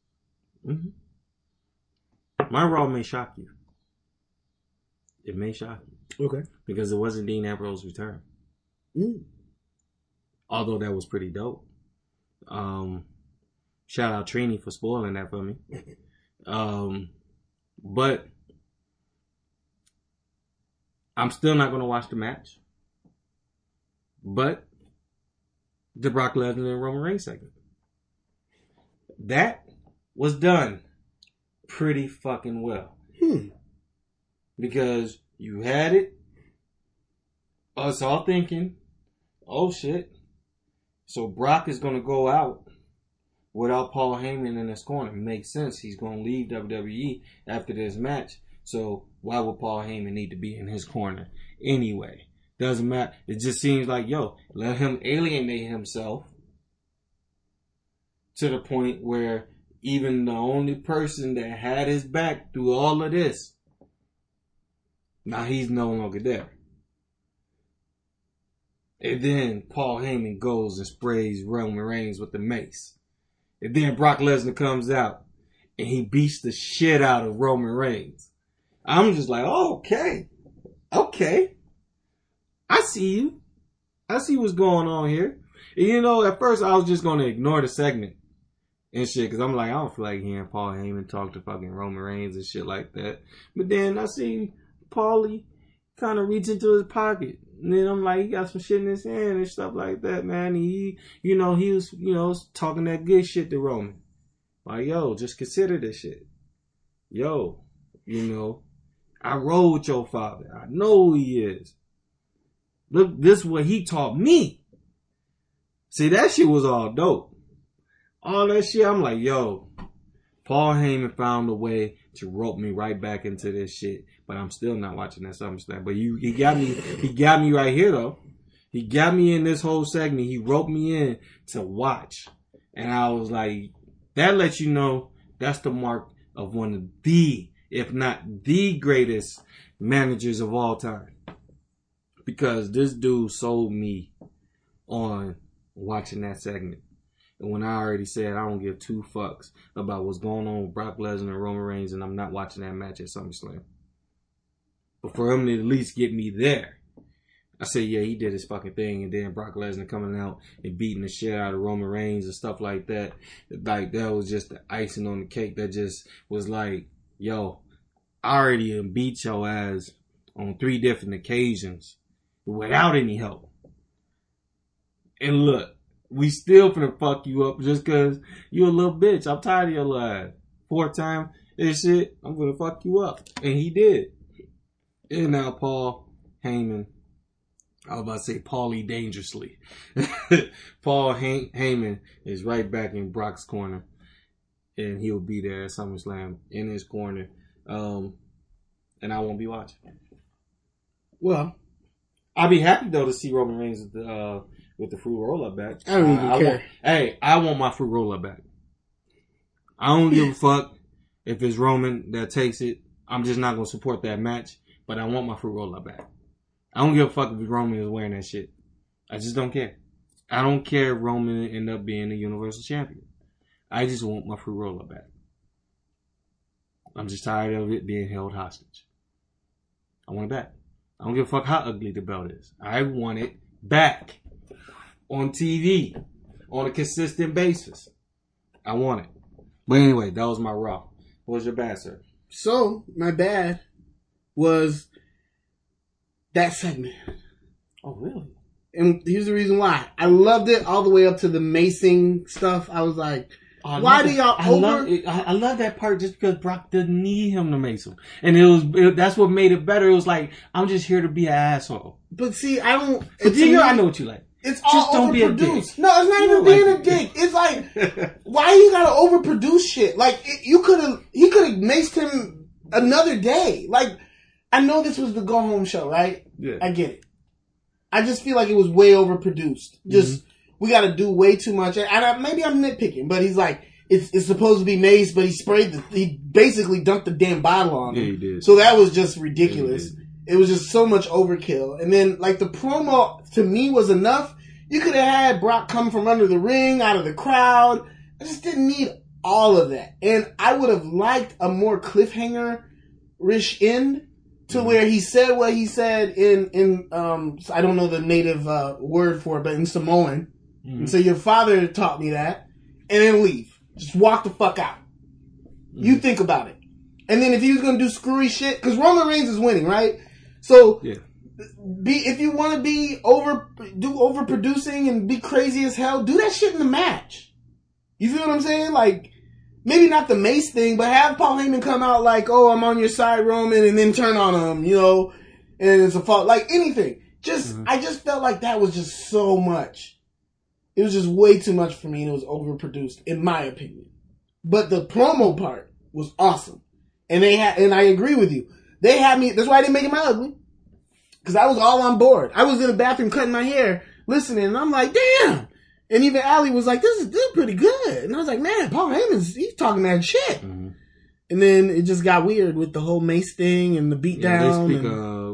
Mm-hmm. My Raw may shock you. It may shock you. Okay. Because it wasn't Dean Ambrose's return. Mm. Although that was pretty dope. Um, shout out Trini for spoiling that for me. Um, but I'm still not going to watch the match. But the Brock Lesnar and Roman Reigns segment. That was done pretty fucking well. Hmm. Because you had it. Us all thinking, oh shit. So Brock is going to go out without Paul Heyman in his corner. It makes sense. He's going to leave W W E after this match. So why would Paul Heyman need to be in his corner anyway? Doesn't matter. It just seems like, yo, let him alienate himself to the point where even the only person that had his back through all of this, now he's no longer there. And then Paul Heyman goes and sprays Roman Reigns with the mace. And then Brock Lesnar comes out and he beats the shit out of Roman Reigns. I'm just like, oh, okay. Okay. I see you. I see what's going on here. And you know, at first I was just going to ignore the segment. and shit. Because I'm like, I don't feel like hearing Paul Heyman talk to fucking Roman Reigns and shit like that. But then I see Paulie kind of reach into his pocket. And then I'm like, he got some shit in his hand and stuff like that, man. He, you know, he was, you know, talking that good shit to Roman. Like, yo, just consider this shit. Yo, you know, I rode with your father. I know who he is. Look, this is what he taught me. See, that shit was all dope. All that shit, I'm like, yo, Paul Heyman found a way to rope me right back into this shit. But I'm still not watching that SummerSlam. But you, he got me, he got me right here though. He got me in this whole segment. He roped me in to watch. And I was like, that lets you know that's the mark of one of the, if not the greatest managers of all time. Because this dude sold me on watching that segment. And when I already said I don't give two fucks about what's going on with Brock Lesnar and Roman Reigns, and I'm not watching that match at SummerSlam. But for him to at least get me there, I said, yeah, he did his fucking thing. And then Brock Lesnar coming out and beating the shit out of Roman Reigns and stuff like that. Like, that was just the icing on the cake. That just was like, yo, I already beat your ass on three different occasions without any help. And look, we still finna fuck you up just cause you a little bitch. I'm tired of your little ass. Fourth time this shit, I'm gonna fuck you up. And he did. And now Paul Heyman, I was about to say Paulie dangerously. Paul Hey- Heyman is right back in Brock's corner. And he'll be there at SummerSlam in his corner. Um, and I won't be watching. Well, I'll be happy though to see Roman Reigns with the, uh, with the fruit roll-up back. I don't even I, I care. Want, hey, I want my fruit roll-up back. I don't give a fuck if it's Roman that takes it. I'm just not going to support that match. But I want my fruit roll-up back. I don't give a fuck if Roman is wearing that shit. I just don't care. I don't care if Roman end up being the Universal Champion. I just want my fruit roll-up back. I'm just tired of it being held hostage. I want it back. I don't give a fuck how ugly the belt is. I want it back. On T V. On a consistent basis. I want it. But anyway, that was my Raw. What was your bad, sir? So, my bad was that segment. Oh, really? And here's the reason why. I loved it all the way up to the macing stuff. I was like, oh, why do y'all I over... Love it. I, I love that part just because Brock didn't need him to mace him. And it was it, that's what made it better. It was like, I'm just here to be an asshole. But see, I don't... But you know, I know what you like. It's just all don't overproduced. Be a dick. No, it's not you even being like a dick. It's like, why you gotta overproduce shit? Like, it, you could have... He could have maced him another day. Like... I know this was the go home show, right? Yeah. I get it. I just feel like it was way overproduced. Just, mm-hmm. we gotta do way too much. And I, maybe I'm nitpicking, but he's like, it's, it's supposed to be mace, but he sprayed the, he basically dumped the damn bottle on him. Yeah, he did. So that was just ridiculous. Yeah, it was just so much overkill. And then, like, the promo to me was enough. You could have had Brock come from under the ring, out of the crowd. I just didn't need all of that. And I would have liked a more cliffhanger-ish end. To mm-hmm. where he said what he said in, in um, I don't know the native uh, word for it, but in Samoan. Mm-hmm. And so your father taught me that. And then leave. Just walk the fuck out. Mm-hmm. You think about it. And then if he was going to do screwy shit, because Roman Reigns is winning, right? So, yeah. be if you want to be over, do overproducing and be crazy as hell, do that shit in the match. You feel what I'm saying? Like, maybe not the mace thing, but have Paul Heyman come out like, oh, I'm on your side, Roman, and then turn on him, you know, and it's a fault. Like, anything. Just, mm-hmm. I just felt like that was just so much. It was just way too much for me, and it was overproduced, in my opinion. But the promo part was awesome. And they had, and I agree with you. They had me, that's why I didn't make him ugly. Because I was all on board. I was in the bathroom cutting my hair, listening, and I'm like, damn. And even Allie was like, this is, this is pretty good. And I was like, man, Paul Heyman's, he's talking that shit. Mm-hmm. And then it just got weird with the whole mace thing and the beatdown. Yeah, they speak and... uh,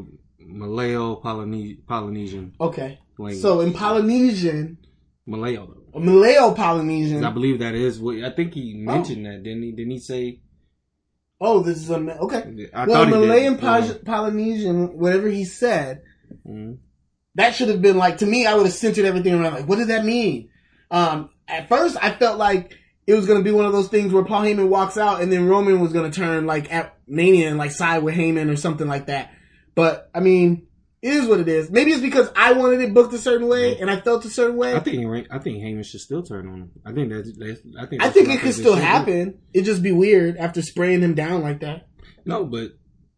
Malayo-Polynesian. Okay. Language. So in Polynesian. Malayo. Malayo-Polynesian. I believe that is what, I think he mentioned oh. that, didn't he? Didn't he say? Oh, this is a, okay. I well, thought Malayan yeah. Polynesian, whatever he said, mm-hmm. that should have been like, to me, I would have centered everything around like, what did that mean? Um, at first, I felt like it was going to be one of those things where Paul Heyman walks out and then Roman was going to turn like at Mania and like side with Heyman or something like that. But I mean, it is what it is. Maybe it's because I wanted it booked a certain way and I felt a certain way. I think I think Heyman should still turn on him. I think that's, that's I think I think it could still happen. It'd just be weird after spraying him down like that. No, but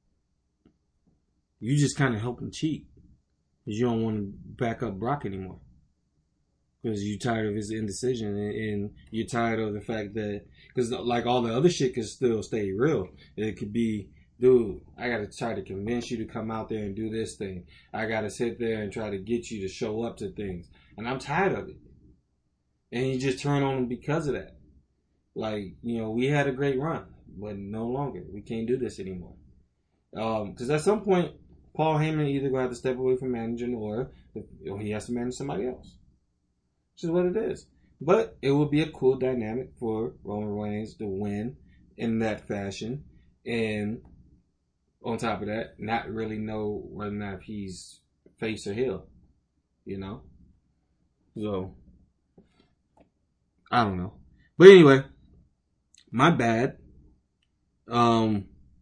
you just kind of help him cheat because you don't want to back up Brock anymore. Because you're tired of his indecision and, and you're tired of the fact that, because like all the other shit can still stay real. It could be, dude, I got to try to convince you to come out there and do this thing. I got to sit there and try to get you to show up to things. And I'm tired of it. And you just turn on him because of that. Like, you know, we had a great run, but no longer. We can't do this anymore. Because um, at some point, Paul Heyman either going to have to step away from managing or, or he has to manage somebody else. Which is what it is. But it would be a cool dynamic for Roman Reigns to win in that fashion. And on top of that, not really know whether or not he's face or heel. You know? So, I don't know. But anyway, my bad. Um,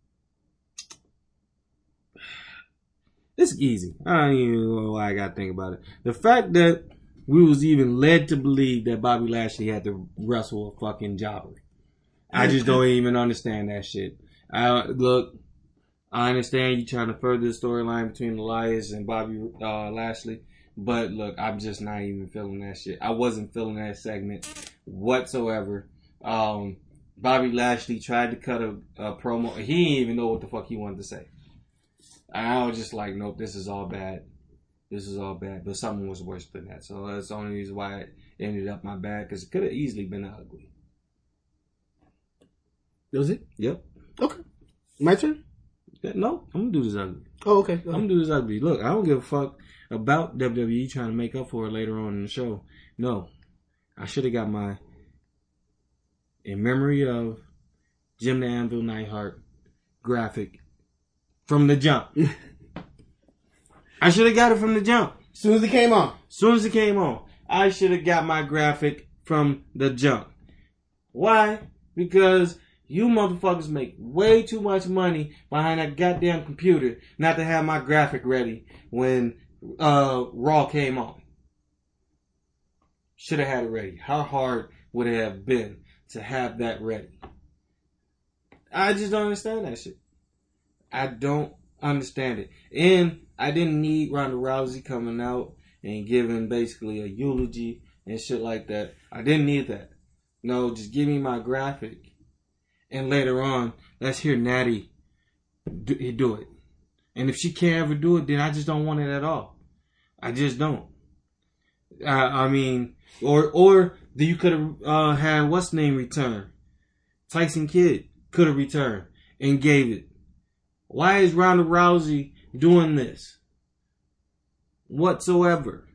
it's easy. I don't even know why I gotta think about it. The fact that we was even led to believe that Bobby Lashley had to wrestle a fucking jobber. I just don't even understand that shit. I, look, I understand you trying to further the storyline between Elias and Bobby uh, Lashley, but look, I'm just not even feeling that shit. I wasn't feeling that segment whatsoever. Um, Bobby Lashley tried to cut a, a promo. He didn't even know what the fuck he wanted to say. And I was just like, nope, this is all bad. This is all bad, but something was worse than that. So that's the only reason why it ended up my bad, because it could have easily been ugly. Was it? Yep. Okay. My turn? No, I'm going to do this ugly. Oh, okay. I'm going to do this ugly. Look, I don't give a fuck about W W E trying to make up for it later on in the show. No. I should have got my, in memory of Jim the Anvil Neidhart graphic from the jump. I should have got it from the jump. As soon as it came on. As soon as it came on. I should have got my graphic from the jump. Why? Because you motherfuckers make way too much money behind that goddamn computer not to have my graphic ready when uh, Raw came on. Should have had it ready. How hard would it have been to have that ready? I just don't understand that shit. I don't understand it. And I didn't need Ronda Rousey coming out and giving basically a eulogy and shit like that. I didn't need that. No, just give me my graphic. And later on, let's hear Natty do, do it. And if she can't ever do it, then I just don't want it at all. I just don't. Uh, I mean, or or you could have uh, had what's name return. Tyson Kidd could have returned and gave it. Why is Ronda Rousey doing this whatsoever?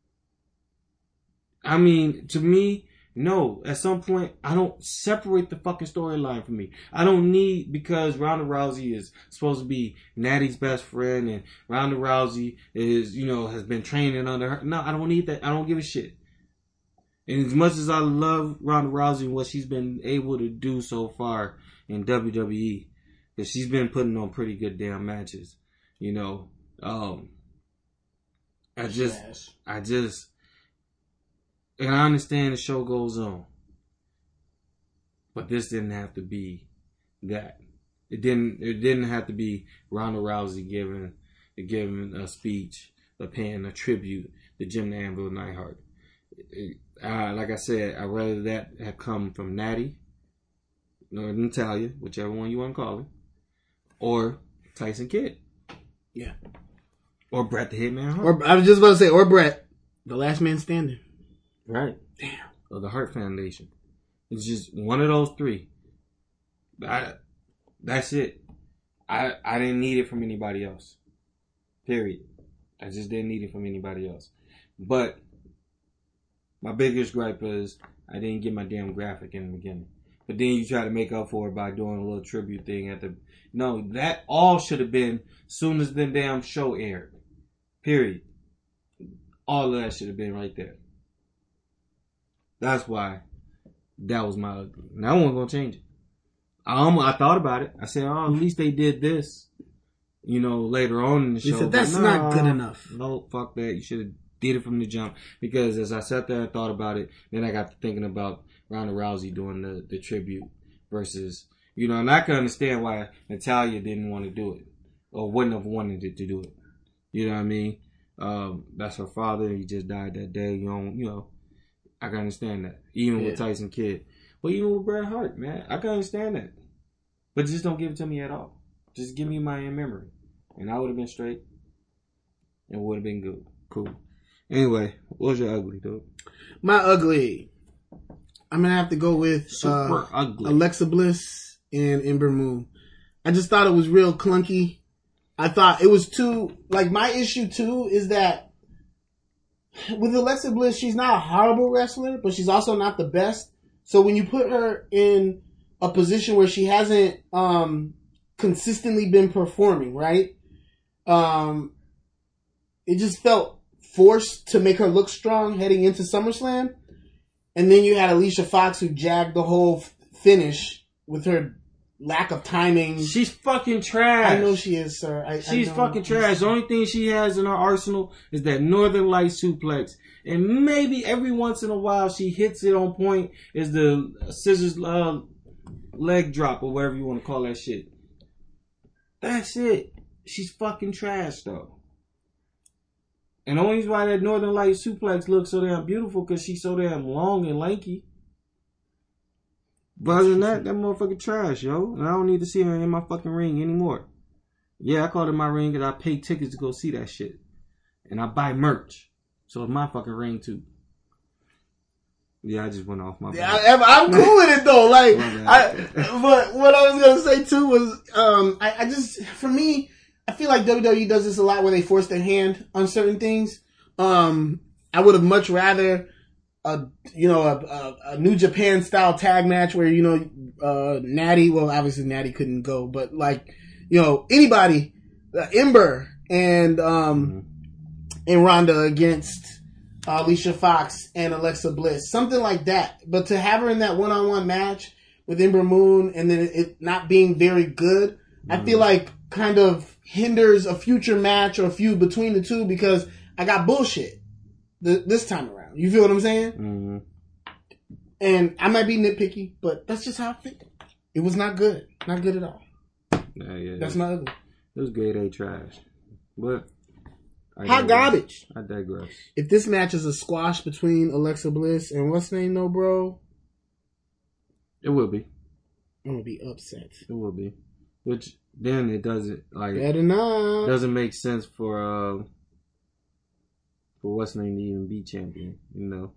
I mean, to me, no. At some point, I don't separate the fucking storyline from me. I don't need, because Ronda Rousey is supposed to be Natty's best friend and Ronda Rousey is, you know, has been training under her. No, I don't need that. I don't give a shit. And as much as I love Ronda Rousey and what she's been able to do so far in W W E, because she's been putting on pretty good damn matches, you know. Um, I just, Smash. I just, and I understand the show goes on, but this didn't have to be that. It didn't. It didn't have to be Ronda Rousey giving, giving a speech, or paying a tribute to Jim the Anvil Neidhart. Uh, like I said, I'd rather that have come from Natty or Natalya, whichever one you want to call it. Or Tyson Kidd. Yeah. Or Bret the Hitman Hart. Or I was just about to say, or Bret, the last man standing. Right. Damn. Or the Hart Foundation. It's just one of those three. I, that's it. I I didn't need it from anybody else. Period. I just didn't need it from anybody else. But my biggest gripe is I didn't get my damn graphic in the beginning. But then you try to make up for it by doing a little tribute thing at the... No, that all should have been soon as the damn show aired. Period. All of that should have been right there. That's why That was my ugly. And I wasn't gonna change it. Um, I thought about it. I said, oh, at least they did this. You know, later on in the show. You said, that's nah, not good enough. No, fuck that. You should have did it from the jump. Because as I sat there and thought about it, then I got to thinking about Ronda Rousey doing the, the tribute versus, you know, and I can understand why Natalya didn't want to do it or wouldn't have wanted it to do it. You know what I mean? Um, that's her father. He just died that day. You know, you know, I can understand that. Even yeah. with Tyson Kidd. But even with Bret Hart, man, I can understand that. But just don't give it to me at all. Just give me my memory. And I would have been straight. And would have been good. Cool. Anyway, what was your ugly, dude? My ugly. I'm going to have to go with Super uh, ugly. Alexa Bliss and Ember Moon. I just thought it was real clunky. I thought it was too... Like, my issue, too, is that with Alexa Bliss, she's not a horrible wrestler, but she's also not the best. So when you put her in a position where she hasn't um, consistently been performing, right? Um, it just felt forced to make her look strong heading into SummerSlam. And then you had Alicia Fox who jagged the whole f- finish with her lack of timing. She's fucking trash. I know she is, sir. I, She's I fucking trash. The only thing she has in her arsenal is that Northern Light suplex. And maybe every once in a while she hits it on point is the scissors uh, leg drop or whatever you want to call that shit. That's it. She's fucking trash though. And the only reason why that Northern Light suplex looks so damn beautiful because she's so damn long and lanky. But other than that, that motherfucker trash, yo. And I don't need to see her in my fucking ring anymore. Yeah, I called it my ring because I pay tickets to go see that shit. And I buy merch. So it's my fucking ring too. Yeah, I just went off my. Yeah, I, I'm cool with it though. Like, I, but what I was gonna say too was, um, I, I just, for me, I feel like W W E does this a lot where they force their hand on certain things. Um, I would have much rather a, you know, a, a, a New Japan style tag match where, you know, uh, Natty, well, obviously Natty couldn't go, but like, you know, anybody, uh, Ember and, um, mm-hmm. and Ronda against uh, Alicia Fox and Alexa Bliss, something like that. But to have her in that one-on-one match with Ember Moon and then it not being very good, mm-hmm. I feel like kind of hinders a future match or a feud between the two because I got bullshit th- this time around. You feel what I'm saying? Mm-hmm. And I might be nitpicky, but that's just how I feel. It was not good. Not good at all. Yeah, yeah. That's my ugly. It was grade A trash. But I hot digress. garbage. I digress. If this match is a squash between Alexa Bliss and what's her name, no bro? It will be. I'm gonna be upset. It will be. Which then it doesn't like better not. Doesn't make sense for uh for what's name to even be champion, you know.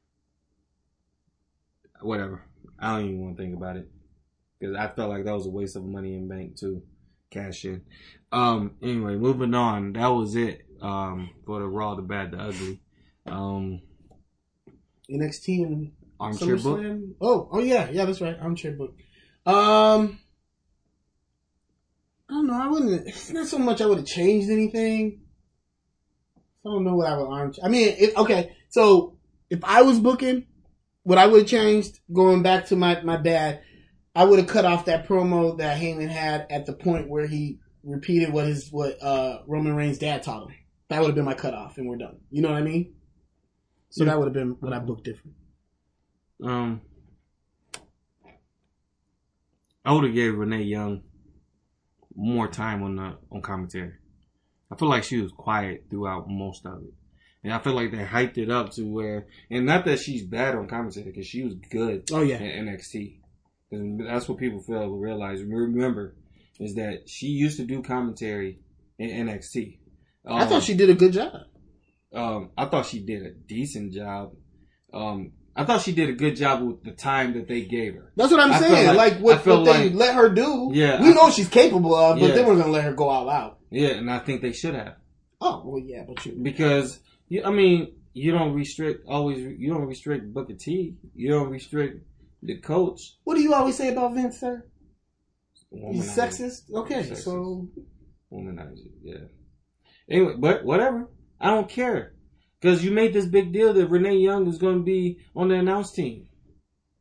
Whatever. I don't even want to think about it. Because I felt like that was a waste of money in bank too. Cash in. Um anyway, moving on. That was it. Um for the Raw, the Bad, the Ugly. Um N X T and Armchair Book. Oh, oh yeah, yeah, that's right. Armchair Book. Um I don't know. I wouldn't. It's not so much I would have changed anything. I don't know what I would armchair. I mean, it, okay. So if I was booking, what I would have changed, going back to my, my dad, I would have cut off that promo that Heyman had at the point where he repeated what his what uh, Roman Reigns' dad taught him. That would have been my cutoff, and we're done. You know what I mean? So yeah. That would have been what I booked different. Um, I would have gave Renee Young more time on the on commentary. I feel like she was quiet throughout most of it. And I feel like they hyped it up to where, and not that she's bad on commentary, because she was good oh, yeah. in N X T. And that's what people fail to realize. Remember, is that she used to do commentary in N X T. Um, I thought she did a good job. Um, I thought she did a decent job. Um, I thought she did a good job with the time that they gave her. That's what I'm I saying. Like, like what, what they like, let her do. Yeah, we I, know she's capable of, but yeah. they weren't going to let her go all out. Yeah, and I think they should have. Oh well, yeah, but you because I mean, you don't restrict always. You don't restrict Booker T. You don't restrict the coach. What do you always say about Vince, sir? Womanizer. He's sexist. Okay, sexist. so womanizer. Yeah. Anyway, but whatever. I don't care. Because you made this big deal that Renee Young is going to be on the announce team.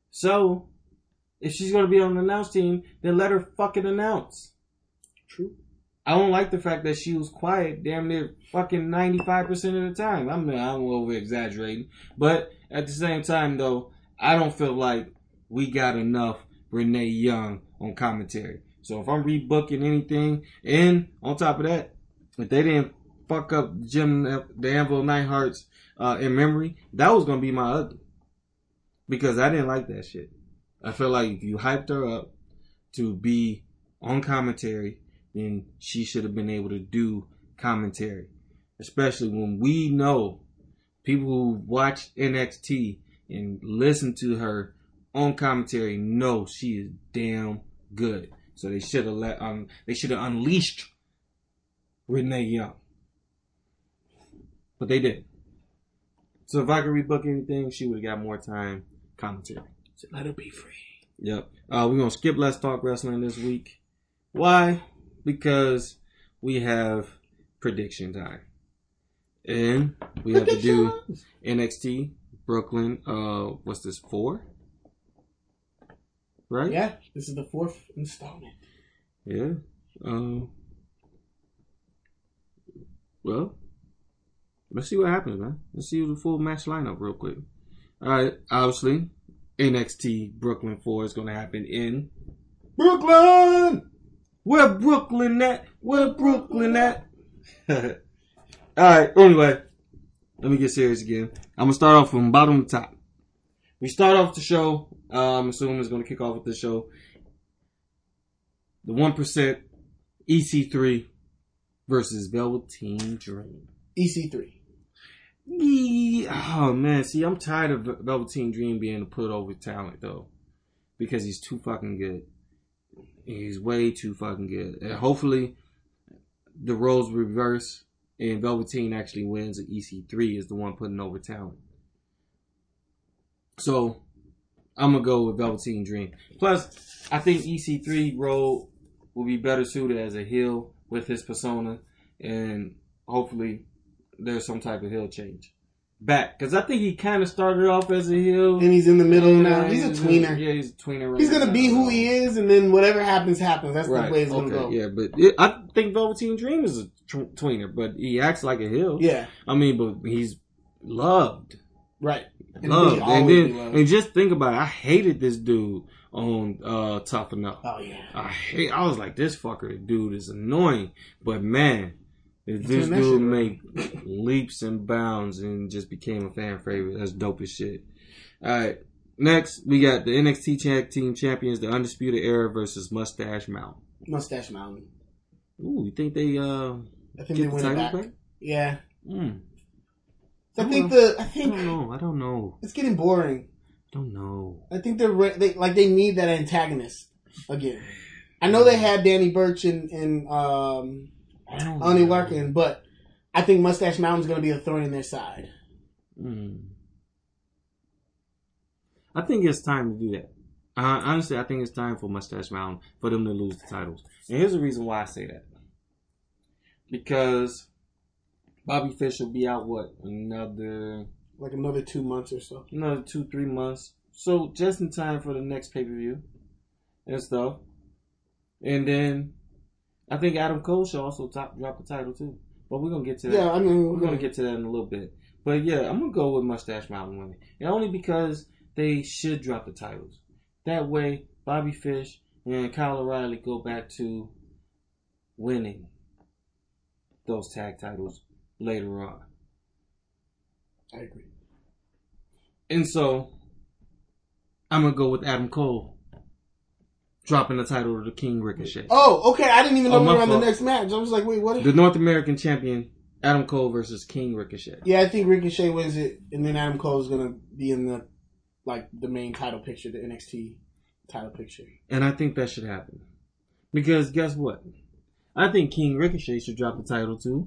So, if she's going to be on the announce team, then let her fucking announce. True. I don't like the fact that she was quiet damn near fucking ninety-five percent of the time. I'm, I'm over exaggerating. But at the same time, though, I don't feel like we got enough Renee Young on commentary. So if I'm rebooking anything, and on top of that, if they didn't fuck up Jim the Anvil Neidhart's uh, in memory, that was going to be my ugly. Because I didn't like that shit. I feel like if you hyped her up to be on commentary, then she should have been able to do commentary. Especially when we know people who watch N X T and listen to her on commentary know she is damn good. So they should have let um they should have unleashed Renee Young. But they didn't. So if I could rebook anything, she would have got more time commentary. So let her be free. Yep. Uh, we're gonna skip Let's Talk Wrestling this week. Why? Because we have prediction time. And we have to do N X T, Brooklyn, uh, what's this, four? Right? Yeah, this is the fourth installment. Yeah. Um, well, let's see what happens, man. Let's see the full match lineup real quick. Alright, obviously, N X T Brooklyn four is going to happen in Brooklyn! Where Brooklyn at? Where Brooklyn at? Alright, anyway, let me get serious again. I'm going to start off from bottom to top. We start off the show, uh, I'm assuming it's going to kick off with the show. The one percent E C three versus Velveteen Dream. E C three. Yeah. Oh, man. See, I'm tired of Velveteen Dream being put over talent, though. Because he's too fucking good. He's way too fucking good. And hopefully, the roles reverse and Velveteen actually wins and E C three is the one putting over talent. So, I'm going to go with Velveteen Dream. Plus, I think E C three role will be better suited as a heel with his persona. And hopefully, there's some type of heel change. Back. Because I think he kind of started off as a heel. And he's in the middle yeah, now. He's a tweener. Yeah, he's a tweener. Right he's going to be who he is, and then whatever happens, happens. That's right. the way it's going to okay. go. Yeah, but it, I think Velveteen Dream is a tw- tweener, but he acts like a heel. Yeah. I mean, but he's loved. Right. And loved. And then, loved. and just think about it. I hated this dude on uh, Tough Enough. Oh, yeah. I hate, I was like, this fucker dude is annoying. But man, if this dude made leaps and bounds and just became a fan favorite, that's dope as shit. Alright, next we got the N X T Tag Team Champions, the Undisputed Era versus Mustache Mountain. Mustache Mountain. Ooh, you think they uh I think they win it back? back? Yeah. Mm. I, I think know. the I think I don't know. I don't know. It's getting boring. I don't know. I think they're re- they like they need that antagonist again. I know they had Danny Burch and, and um Oney Lorcan, but I think Mustache Mountain's going to be a thorn in their side. Mm. I think it's time to do that. Uh, honestly, I think it's time for Mustache Mountain for them to lose the titles. And here's the reason why I say that. Because Bobby Fish will be out, what, another... Like another two months or so. Another two, three months. So just in time for the next pay-per-view and stuff. And then I think Adam Cole should also top, drop the title too. But we're going to get to that. Yeah, I mean... We're going to get to that in a little bit. But yeah, I'm going to go with Mustache Mountain winning. And only because they should drop the titles. That way, Bobby Fish and Kyle O'Reilly go back to winning those tag titles later on. I agree. And so, I'm going to go with Adam Cole dropping the title to the King Ricochet. Oh, okay. I didn't even know oh, we were on fault. the next match. I was like, wait, what? The North American champion, Adam Cole versus King Ricochet. Yeah, I think Ricochet wins it, and then Adam Cole is going to be in the like the main title picture, the N X T title picture. And I think that should happen. Because guess what? I think King Ricochet should drop the title to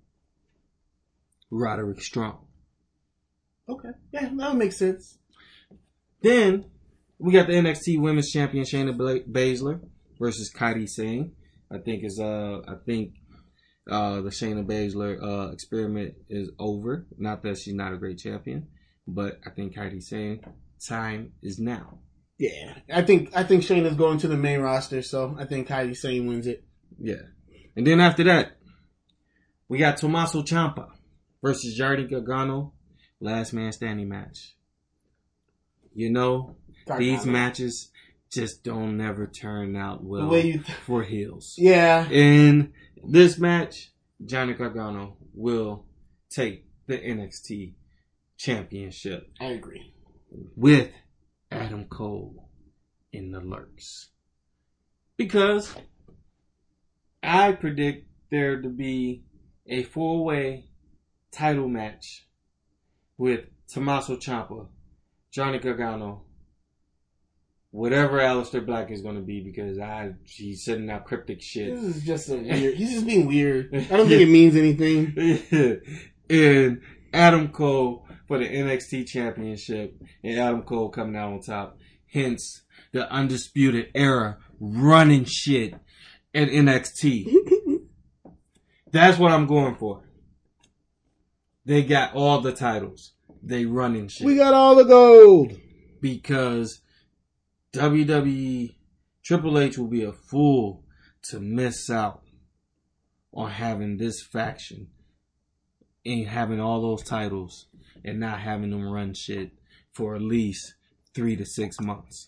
Roderick Strong. Okay. Yeah, that would make sense. Then, we got the N X T Women's Champion Shayna Baszler versus Kairi Sane. I think is uh I think uh the Shayna Baszler uh experiment is over. Not that she's not a great champion, but I think Kairi Sane time is now. Yeah, I think I think Shayna's going to the main roster, so I think Kairi Sane wins it. Yeah. And then after that, we got Tommaso Ciampa versus Johnny Gargano. Last man standing match. You know, Gargano. These matches just don't never turn out well the way you th- for heels. Yeah. In this match, Johnny Gargano will take the N X T championship. I agree. With Adam Cole in the lurks. Because I predict there to be a four-way title match with Tommaso Ciampa, Johnny Gargano, whatever Aleister Black is going to be, because I he's sending out cryptic shit. This is just a weird. He's just being weird. I don't think it means anything. And Adam Cole for the N X T championship, and Adam Cole coming out on top. Hence the Undisputed Era running shit at N X T. That's what I'm going for. They got all the titles. They running shit. We got all the gold. Because W W E, Triple H will be a fool to miss out on having this faction and having all those titles and not having them run shit for at least three to six months.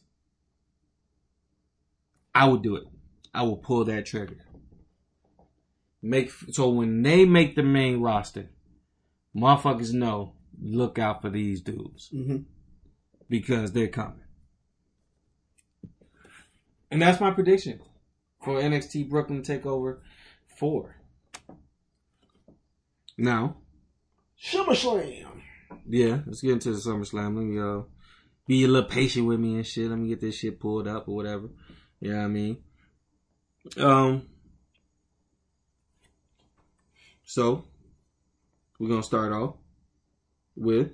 I would do it. I will pull that trigger. Make so when they make the main roster, motherfuckers know, look out for these dudes. Mm-hmm. Because they're coming. And that's my prediction for N X T Brooklyn TakeOver four. Now, SummerSlam. Yeah, let's get into the SummerSlam. Let me uh, be a little patient with me and shit. Let me get this shit pulled up or whatever. You know what I mean? Um. So, we're going to start off with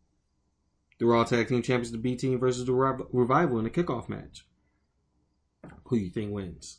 the Raw Tag Team Champions, the B Team versus the Revival in a kickoff match. Who do you think wins?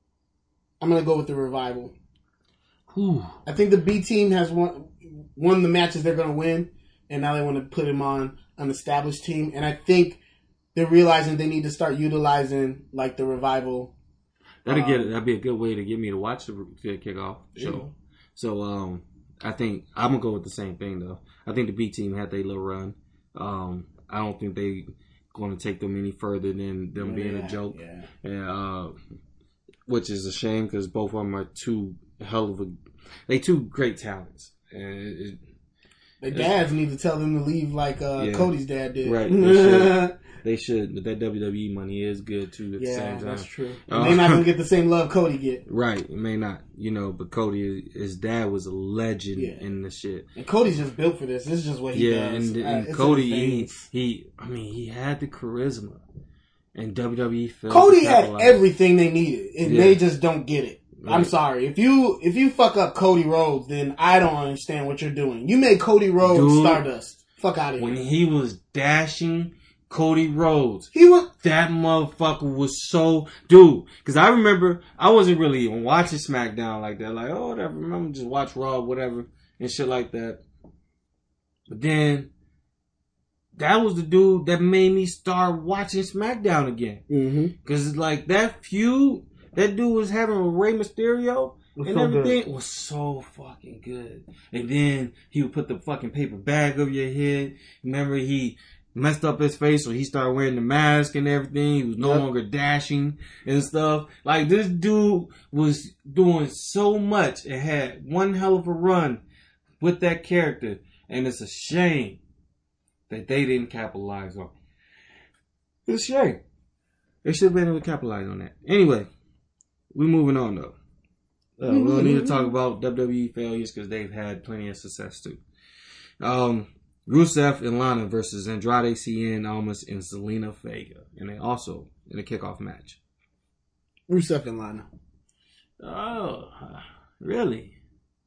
I'm going to go with the Revival. Whew. I think the B Team has won, won the matches they're going to win, and now they want to put him on an established team. And I think they're realizing they need to start utilizing like the Revival. That'd um, get that'd be a good way to get me to watch the kickoff show. Yeah. So um, I think I'm gonna go with the same thing though. I think the B Team had their little run. Um, I don't think they going to take them any further than them yeah, being a joke. Yeah. And, uh, which is a shame because both of them are two hell of a they two great talents. And it, Their dads need to tell them to leave like uh, yeah. Cody's dad did. Right. They should. They should. But that W W E money is good too at yeah, the same time. That's true. Uh, they're not going to get the same love Cody get. Right. It may not. You know, but Cody, his dad was a legend yeah. in the shit. And Cody's just built for this. This is just what he yeah, does. Yeah, and, and uh, Cody, he, he, I mean, he had the charisma. And W W E failed. Cody had everything they needed. And yeah. they just don't get it. Right. I'm sorry. If you if you fuck up Cody Rhodes, then I don't understand what you're doing. You made Cody Rhodes Dude, Stardust. Fuck out of here. When he was dashing Cody Rhodes, he was that motherfucker was so dude. Because I remember I wasn't really even watching SmackDown like that. Like, oh, whatever. Remember, just watch Raw, whatever, and shit like that. But then that was the dude that made me start watching SmackDown again. Because mm-hmm. like that feud that dude was having with Rey Mysterio and so everything good. Was so fucking good. And then he would put the fucking paper bag over your head. Remember, he messed up his face, so he started wearing the mask and everything. He was no yep. longer dashing and stuff. Like, this dude was doing so much and had one hell of a run with that character. And it's a shame that they didn't capitalize on it. It's a shame. They should have been able to capitalize on that. Anyway. We're moving on, though. Uh, we don't need to talk about W W E failures because they've had plenty of success, too. Um, Rusev and Lana versus Andrade, Cien, Almas, and Zelina Vega. And they also in a kickoff match. Rusev and Lana. Oh, really?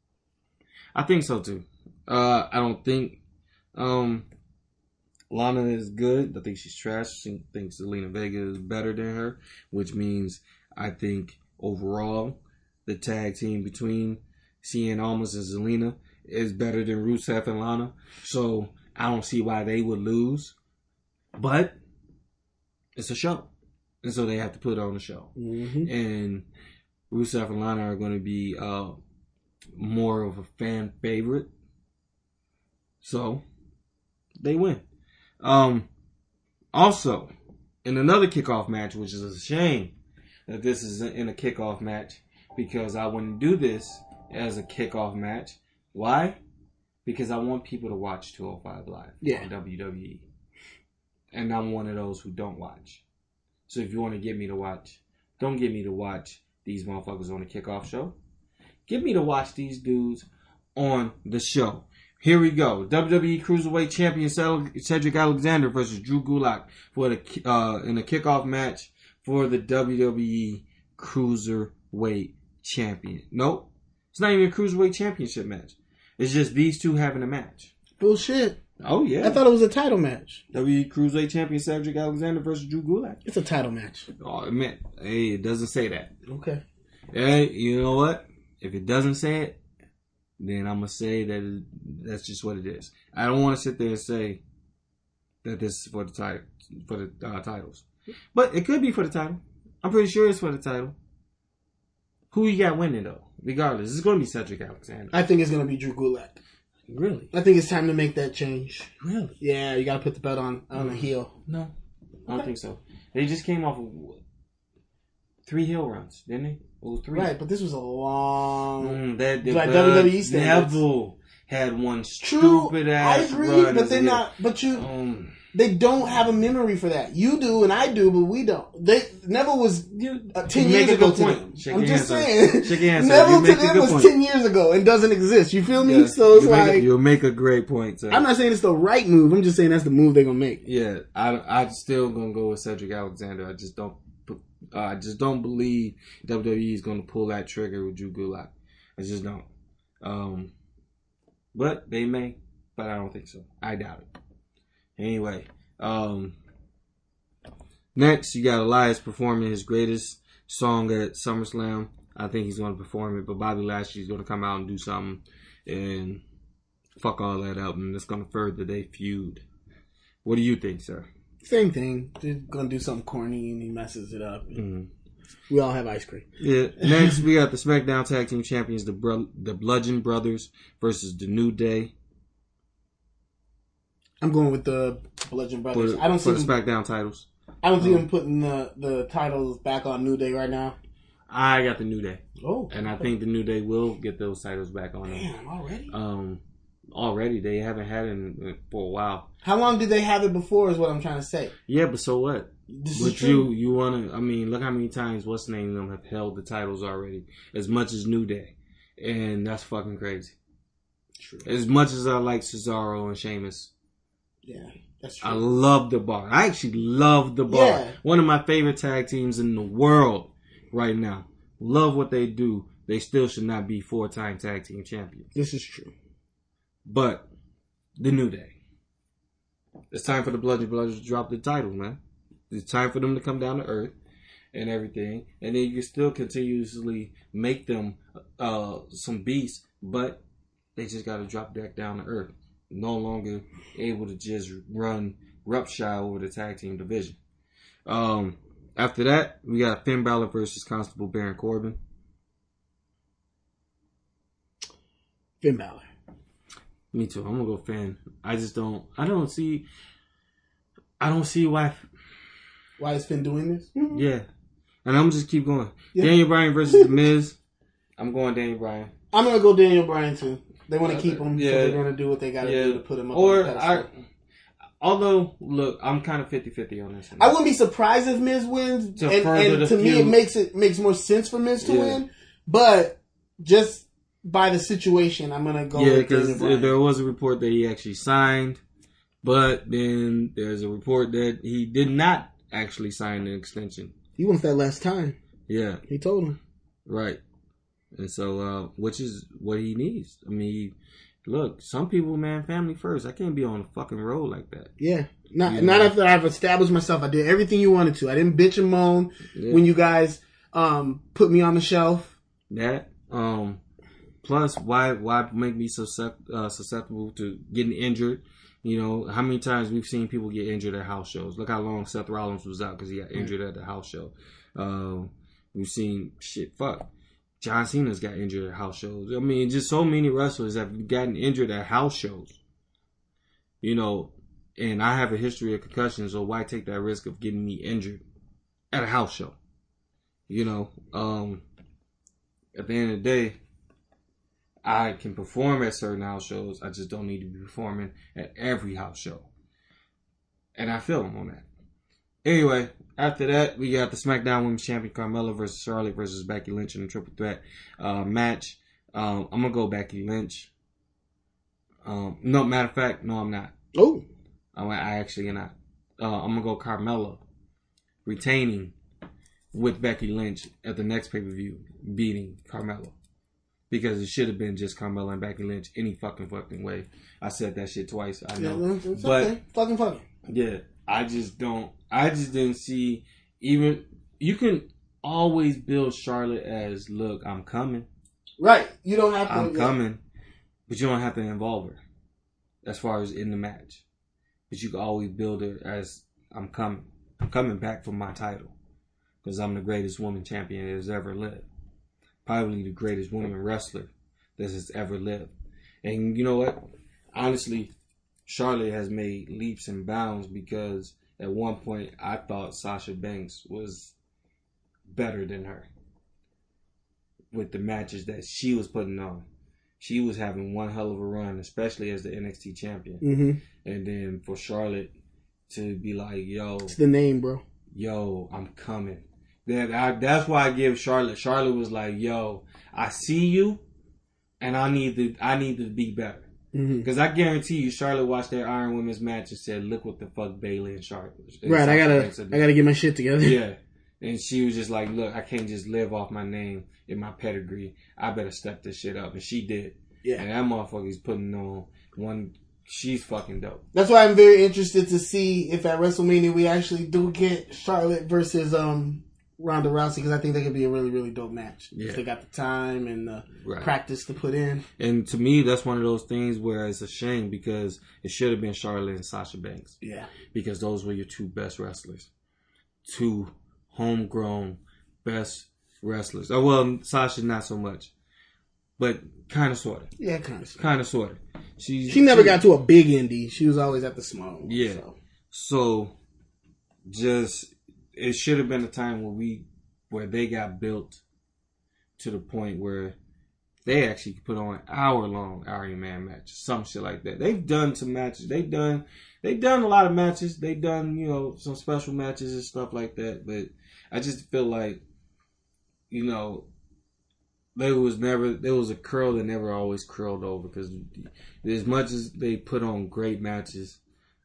I think so, too. Uh, I don't think um, Lana is good. I think she's trash. I think Zelina Vega is better than her, which means I think overall, the tag team between Cien, Almas, and Zelina is better than Rusev and Lana. So, I don't see why they would lose. But, it's a show. And so they have to put on a show. Mm-hmm. And Rusev and Lana are going to be uh, more of a fan favorite. So, they win. Um, also, in another kickoff match, which is a shame that this is in a kickoff match, because I wouldn't do this as a kickoff match. Why? Because I want people to watch two oh five Live yeah. on W W E. And I'm one of those who don't watch. So if you want to get me to watch, don't get me to watch these motherfuckers on the kickoff show. Get me to watch these dudes on the show. Here we go. W W E Cruiserweight Champion Cedric Alexander versus Drew Gulak for the uh, in a kickoff match for the W W E Cruiserweight Champion. Nope. It's not even a Cruiserweight Championship match. It's just these two having a match. Bullshit. Oh, yeah. I thought it was a title match. W W E Cruiserweight Champion Cedric Alexander versus Drew Gulak. It's a title match. Oh, it meant, hey, it doesn't say that. Okay. Hey, you know what? If it doesn't say it, then I'm going to say that it, that's just what it is. I don't want to sit there and say that this is for the title, for the uh, titles. But it could be for the title. I'm pretty sure it's for the title. Who you got winning, though? Regardless, it's going to be Cedric Alexander. I think it's going to be Drew Gulak. Really? I think it's time to make that change. Really? Yeah, you got to put the belt on on the heel. No, I don't think so. They just came off of three heel runs, didn't they? Oh, three. Right, but this was a long. Mm, that, that, like but W W E standards. Neville had one True, stupid I ass agree, run. but as they're a heel. not. But you, Um, they don't have a memory for that. You do, and I do, but we don't. They Neville was you, uh, ten you years make a ago good to point. them. Shake I'm your just hands, saying. sir. Shake your hands, sir. Neville You to make a them good was point. ten years ago and doesn't exist. You feel me? Yeah, So it's you make like a, you'll make a great point, sir. I'm not saying it's the right move. I'm just saying that's the move they're gonna make. Yeah, I I'm still gonna go with Cedric Alexander. I just don't. Uh, I just don't believe W W E is gonna pull that trigger with Drew Gulak. I just don't. Um, but they may, but I don't think so. I doubt it. Anyway, um, next you got Elias performing his greatest song at SummerSlam. I think he's going to perform it, but Bobby Lashley's going to come out and do something and fuck all that up, and it's going to further their feud. What do you think, sir? Same thing. They're gonna do something corny and he messes it up. Mm-hmm. We all have ice cream. Yeah. Next, we got the SmackDown Tag Team Champions, the Bro- the Bludgeon Brothers versus the New Day. I'm going with the Bludgeon Brothers. For, I don't for see the them, SmackDown titles. I don't see um, them putting the, the titles back on New Day right now. I got the New Day. Oh, And I think the New Day will get those titles back on them. damn, already? Um, already, they haven't had it in, for a while. How long did they have it before is what I'm trying to say. Yeah, but so what? This But is you, true. you want to, I mean, look how many times what's the name of them have held the titles already. As much as New Day. And that's fucking crazy. True. As much as I like Cesaro and Sheamus. Yeah, that's true. I love the Bar. I actually love the Bar. Yeah. One of my favorite tag teams in the world right now. Love what they do. They still should not be four-time tag team champions. This is true. But the New Day. It's time for the Bludgeon Brothers to drop the title, man. It's time for them to come down to earth and everything. And then you can still continuously make them uh, some beasts, but they just got to drop back down to earth. No longer able to just run roughshod over the tag team division. Um, after that, we got Finn Balor versus Constable Baron Corbin. Finn Balor. Me too. I'm gonna go Finn. I just don't. I don't see. I don't see why. Why is Finn doing this? Yeah, and I'm just keep going. Yeah. Daniel Bryan versus The Miz. I'm going Daniel Bryan. I'm gonna go Daniel Bryan too. They want to keep him, Yeah. so they're gonna do what they gotta Yeah. do to put him up. Or on the pedestal. I. Although, look, I'm kind of fifty-fifty on this one. I wouldn't be surprised if Miz wins, To and, further and the to me feud. it makes it makes more sense for Miz to Yeah. win. But just by the situation, I'm gonna go Yeah, with Daniel because Bryan. there was a report that he actually signed, but then there's a report that he did not actually sign an extension. He wants that last time. Yeah, He told him. right. And so, uh, which is what he needs. I mean, look, some people, man, family first. I can't be on the fucking road like that. Yeah. Not Yeah. not after I've established myself. I did everything you wanted to. I didn't bitch and moan Yeah. when you guys um, put me on the shelf. That, um, plus, why why make me suscept, uh, susceptible to getting injured You know, how many times we've seen people get injured at house shows. Look how long Seth Rollins was out because he got injured at the house show. Um, we've seen, shit, fuck. John Cena's got injured at house shows. I mean, just so many wrestlers have gotten injured at house shows. You know, and I have a history of concussions, so why take that risk of getting me injured at a house show? You know, um, at the end of the day, I can perform at certain house shows. I just don't need to be performing at every house show. And I feel them on that. Anyway, after that, we got the SmackDown Women's Champion Carmella versus Charlotte versus Becky Lynch in a triple threat uh, match. Um, I'm going to go Becky Lynch. Um, no, matter of fact, no, I'm not. Oh. I, I actually am not. Uh, I'm going to go Carmella retaining with Becky Lynch at the next pay-per-view, beating Carmella. Because it should have been just Carmella and Becky Lynch any fucking fucking way. I said that shit twice, I know. Yeah, it's but okay. Fucking fucking. Yeah, I just don't, I just didn't see, even, you can always build Charlotte as, look, I'm coming. Right. You don't have to. I'm yeah. coming. But you don't have to involve her as far as in the match. But you can always build her as, I'm coming. I'm coming back for my title. Because I'm the greatest woman champion that has ever lived. Probably the greatest woman wrestler that has ever lived. And you know what? Honestly, Charlotte has made leaps and bounds because at one point I thought Sasha Banks was better than her with the matches that she was putting on. She was having one hell of a run, especially as the N X T champion. Mm-hmm. And then for Charlotte to be like, yo. It's the name, bro. Yo, I'm coming. That I, that's why I give Charlotte. Charlotte was like, "Yo, I see you, and I need to. I need to be better." Because mm-hmm. I guarantee you, Charlotte watched that Iron Women's match and said, "Look what the fuck Bayley and Charlotte." And right, I gotta, I gotta get my shit together. Yeah, and she was just like, "Look, I can't just live off my name and my pedigree. I better step this shit up," and she did. Yeah, and that motherfucker's putting on one. She's fucking dope. That's why I'm very interested to see if at WrestleMania we actually do get Charlotte versus um. Ronda Rousey, because I think they could be a really, really dope match. Yeah. If they got the time and the right. practice to put in. And to me, that's one of those things where it's a shame because it should have been Charlotte and Sasha Banks. Yeah. Because those were your two best wrestlers. Two homegrown best wrestlers. Oh, well, Sasha, not so much. But kind of, sort of. Yeah, kind of. Kind of, sort of. She, she never she, got to a big indie. She was always at the small one. Yeah. So, so just... It should have been a time where we, where they got built to the point where they actually could put on an hour long Iron Man match, some shit like that. They've done some matches. They've done, they've done a lot of matches. They've done, you know, some special matches and stuff like that. But I just feel like, you know, there was never, there was a curl that never always curled over because as much as they put on great matches,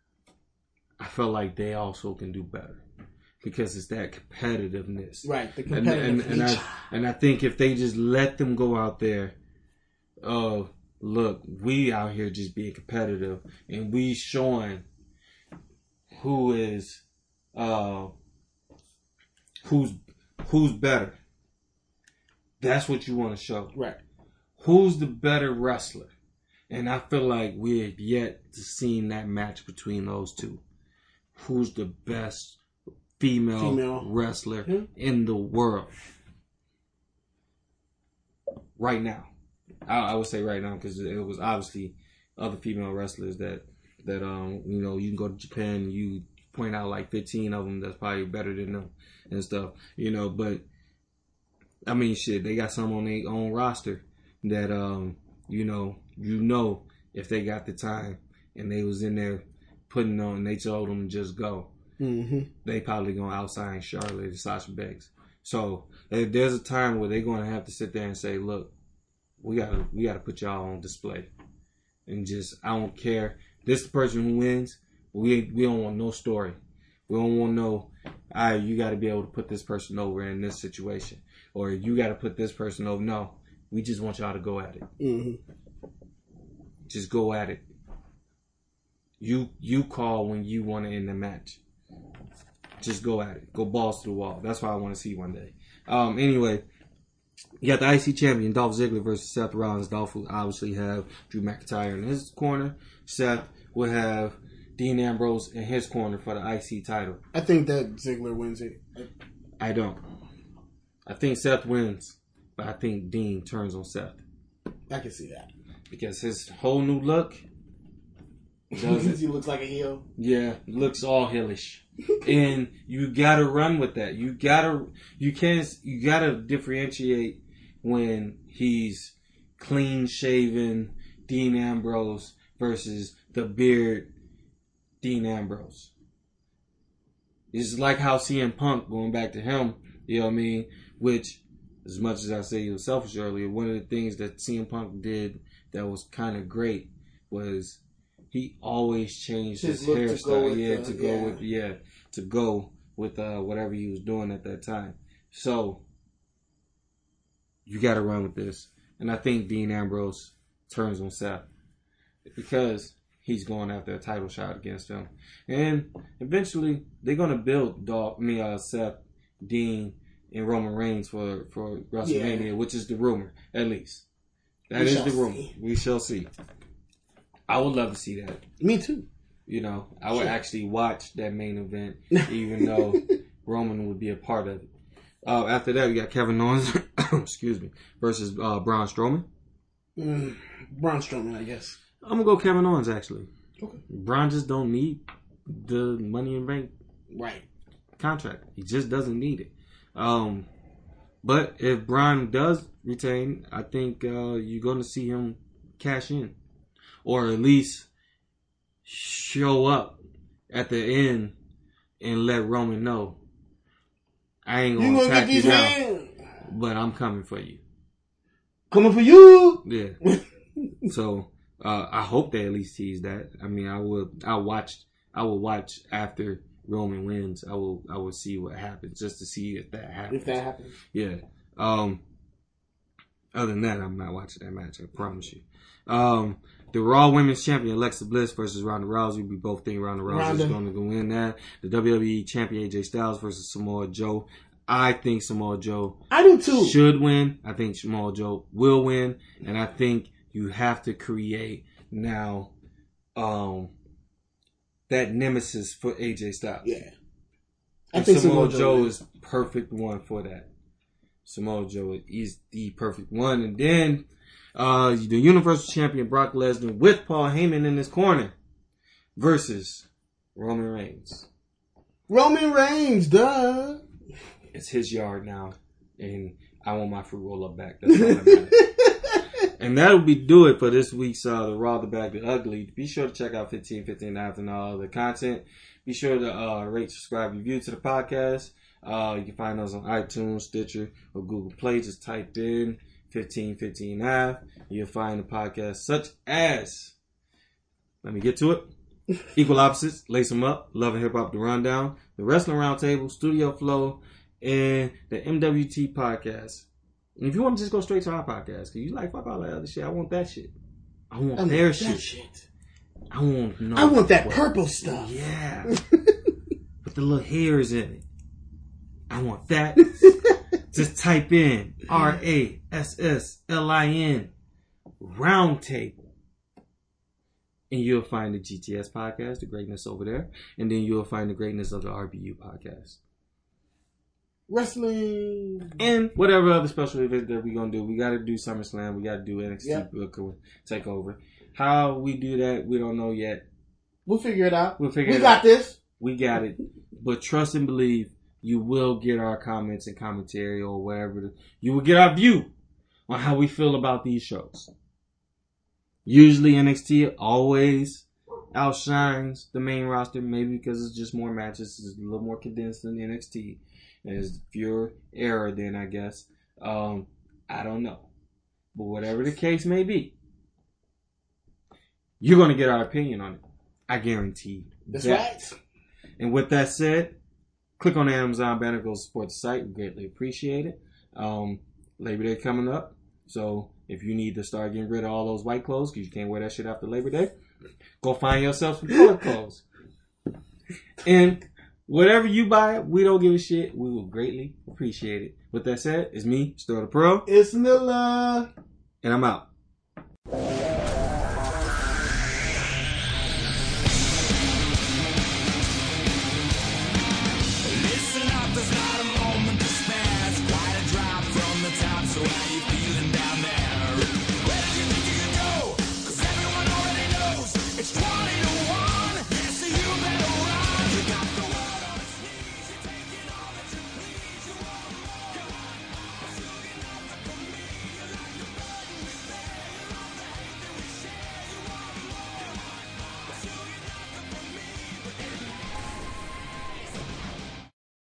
I felt like they also can do better. Because it's that competitiveness. Right, the competitiveness. And, and, and, I, and I think if they just let them go out there, uh, look, we out here just being competitive and we showing who is, uh, who's, who's better. That's what you want to show. Right. Who's the better wrestler? And I feel like we're yet to see that match between those two. Who's the best Female, female wrestler mm-hmm. in the world right now? I, I would say right now because it was obviously other female wrestlers that that um you know you can go to Japan and you point out like fifteen of them that's probably better than them and stuff, you know. But I mean, shit, they got some on their own roster that um you know you know if they got the time and they was in there putting on, and they told them to just go. Mm-hmm. They probably gonna outsign Charlotte and Sasha Banks. So there's a time where they're gonna have to sit there and say, "Look, we gotta we gotta put y'all on display," and just I don't care. This is the person who wins. We we don't want no story. We don't want no. All right, you got to be able to put this person over in this situation, or you got to put this person over. No, we just want y'all to go at it. Mm-hmm. Just go at it. You you call when you want to end the match. Just go at it. Go balls to the wall. That's what I want to see one day. Um, anyway, you got the I C champion, Dolph Ziggler versus Seth Rollins. Dolph will obviously have Drew McIntyre in his corner. Seth will have Dean Ambrose in his corner for the I C title. I think that Ziggler wins it. I don't. I think Seth wins, but I think Dean turns on Seth. I can see that. Because his whole new look Because he looks like a heel. Yeah, looks all heelish. And you gotta run with that. You gotta you can't you gotta differentiate when he's clean shaven Dean Ambrose versus the beard Dean Ambrose. It's like how C M Punk, going back to him, you know what I mean? Which, as much as I say he was selfish earlier, one of the things that C M Punk did that was kind of great was he always changed his, his hairstyle. Yeah, the, to go yeah. with yeah, to go with uh, whatever he was doing at that time. So you got to run with this, and I think Dean Ambrose turns on Seth because he's going after a title shot against him, and eventually they're gonna build Dolph, me, uh, Seth, Dean, and Roman Reigns for for WrestleMania, yeah. which is the rumor, at least. That we is the rumor. See. We shall see. I would love to see that. Me too. You know, I would sure. actually watch that main event, even though Roman would be a part of it. Uh, after that, we got Kevin Owens, excuse me, versus uh, Braun Strowman. Mm, Braun Strowman, I guess. I'm gonna go Kevin Owens actually. Okay. Braun just don't need the Money in Bank right contract. He just doesn't need it. Um, but if Braun does retain, I think uh, you're gonna see him cash in, or at least show up at the end and let Roman know, I ain't gonna, gonna attack you now, but I'm coming for you. Coming for you. Yeah. So. Uh, I hope they at least tease that. I mean, I would. I watched. I will watch after Roman wins. I will. I will see what happens just to see if that happens. If that happens. Yeah. Um. Other than that, I'm not watching that match. I promise you. Um. The Raw Women's Champion Alexa Bliss versus Ronda Rousey. We both think Ronda Rousey is going to go win that. The W W E Champion A J Styles versus Samoa Joe. I think Samoa Joe. I do too. Should win. I think Samoa Joe will win, and I think. You have to create now um, that nemesis for A J Styles. Yeah. I and think Samoa Joe, Joe is perfect one for that. Samoa Joe is the perfect one. And then uh, the Universal Champion Brock Lesnar with Paul Heyman in his corner versus Roman Reigns. Roman Reigns, duh. It's his yard now. And I want my fruit roll up back. That's all that matters. And that'll be do it for this week's uh, The Raw, The Bad, The Ugly. Be sure to check out fifteen fifteen after and all the content. Be sure to uh, rate, subscribe, review to the podcast. Uh, you can find us on iTunes, Stitcher, or Google Play. Just type in fifteen fifteen Ave. You'll find the podcast such as, let me get to it, Equal Opposites, Lace 'em Up, Love and Hip Hop, The Rundown, The Wrestling Roundtable, Studio Flow, and the M W T Podcast. And if you want to just go straight to our podcast, because you like, fuck all that other shit, I want that shit. I want I their want shit. shit. I want no. I want that what, purple stuff. Yeah. With the little hairs in it. I want that. Just type in R A S S L I N Roundtable. And you'll find the G T S podcast, the greatness over there. And then you'll find the greatness of the R B U podcast. Wrestling. And whatever other special event that we're going to do. We got to do SummerSlam. We got to do N X T yep. Takeover. How we do that, we don't know yet. We'll figure it out. We'll figure we it got out. this. We got it. But trust and believe, you will get our comments and commentary or whatever. You will get our view on how we feel about these shows. Usually N X T always outshines the main roster, maybe because it's just more matches. It's a little more condensed than N X T. There's fewer error then, I guess. Um, I don't know. But whatever the case may be, you're going to get our opinion on it. I guarantee That's that. right. And with that said, click on the Amazon banner, go support the site. We greatly appreciate it. Um, Labor Day coming up. So if you need to start getting rid of all those white clothes because you can't wear that shit after Labor Day, go find yourself some color clothes. And whatever you buy, we don't give a shit. We will greatly appreciate it. With that said, it's me, Stir the Pro. It's Nilla. And I'm out.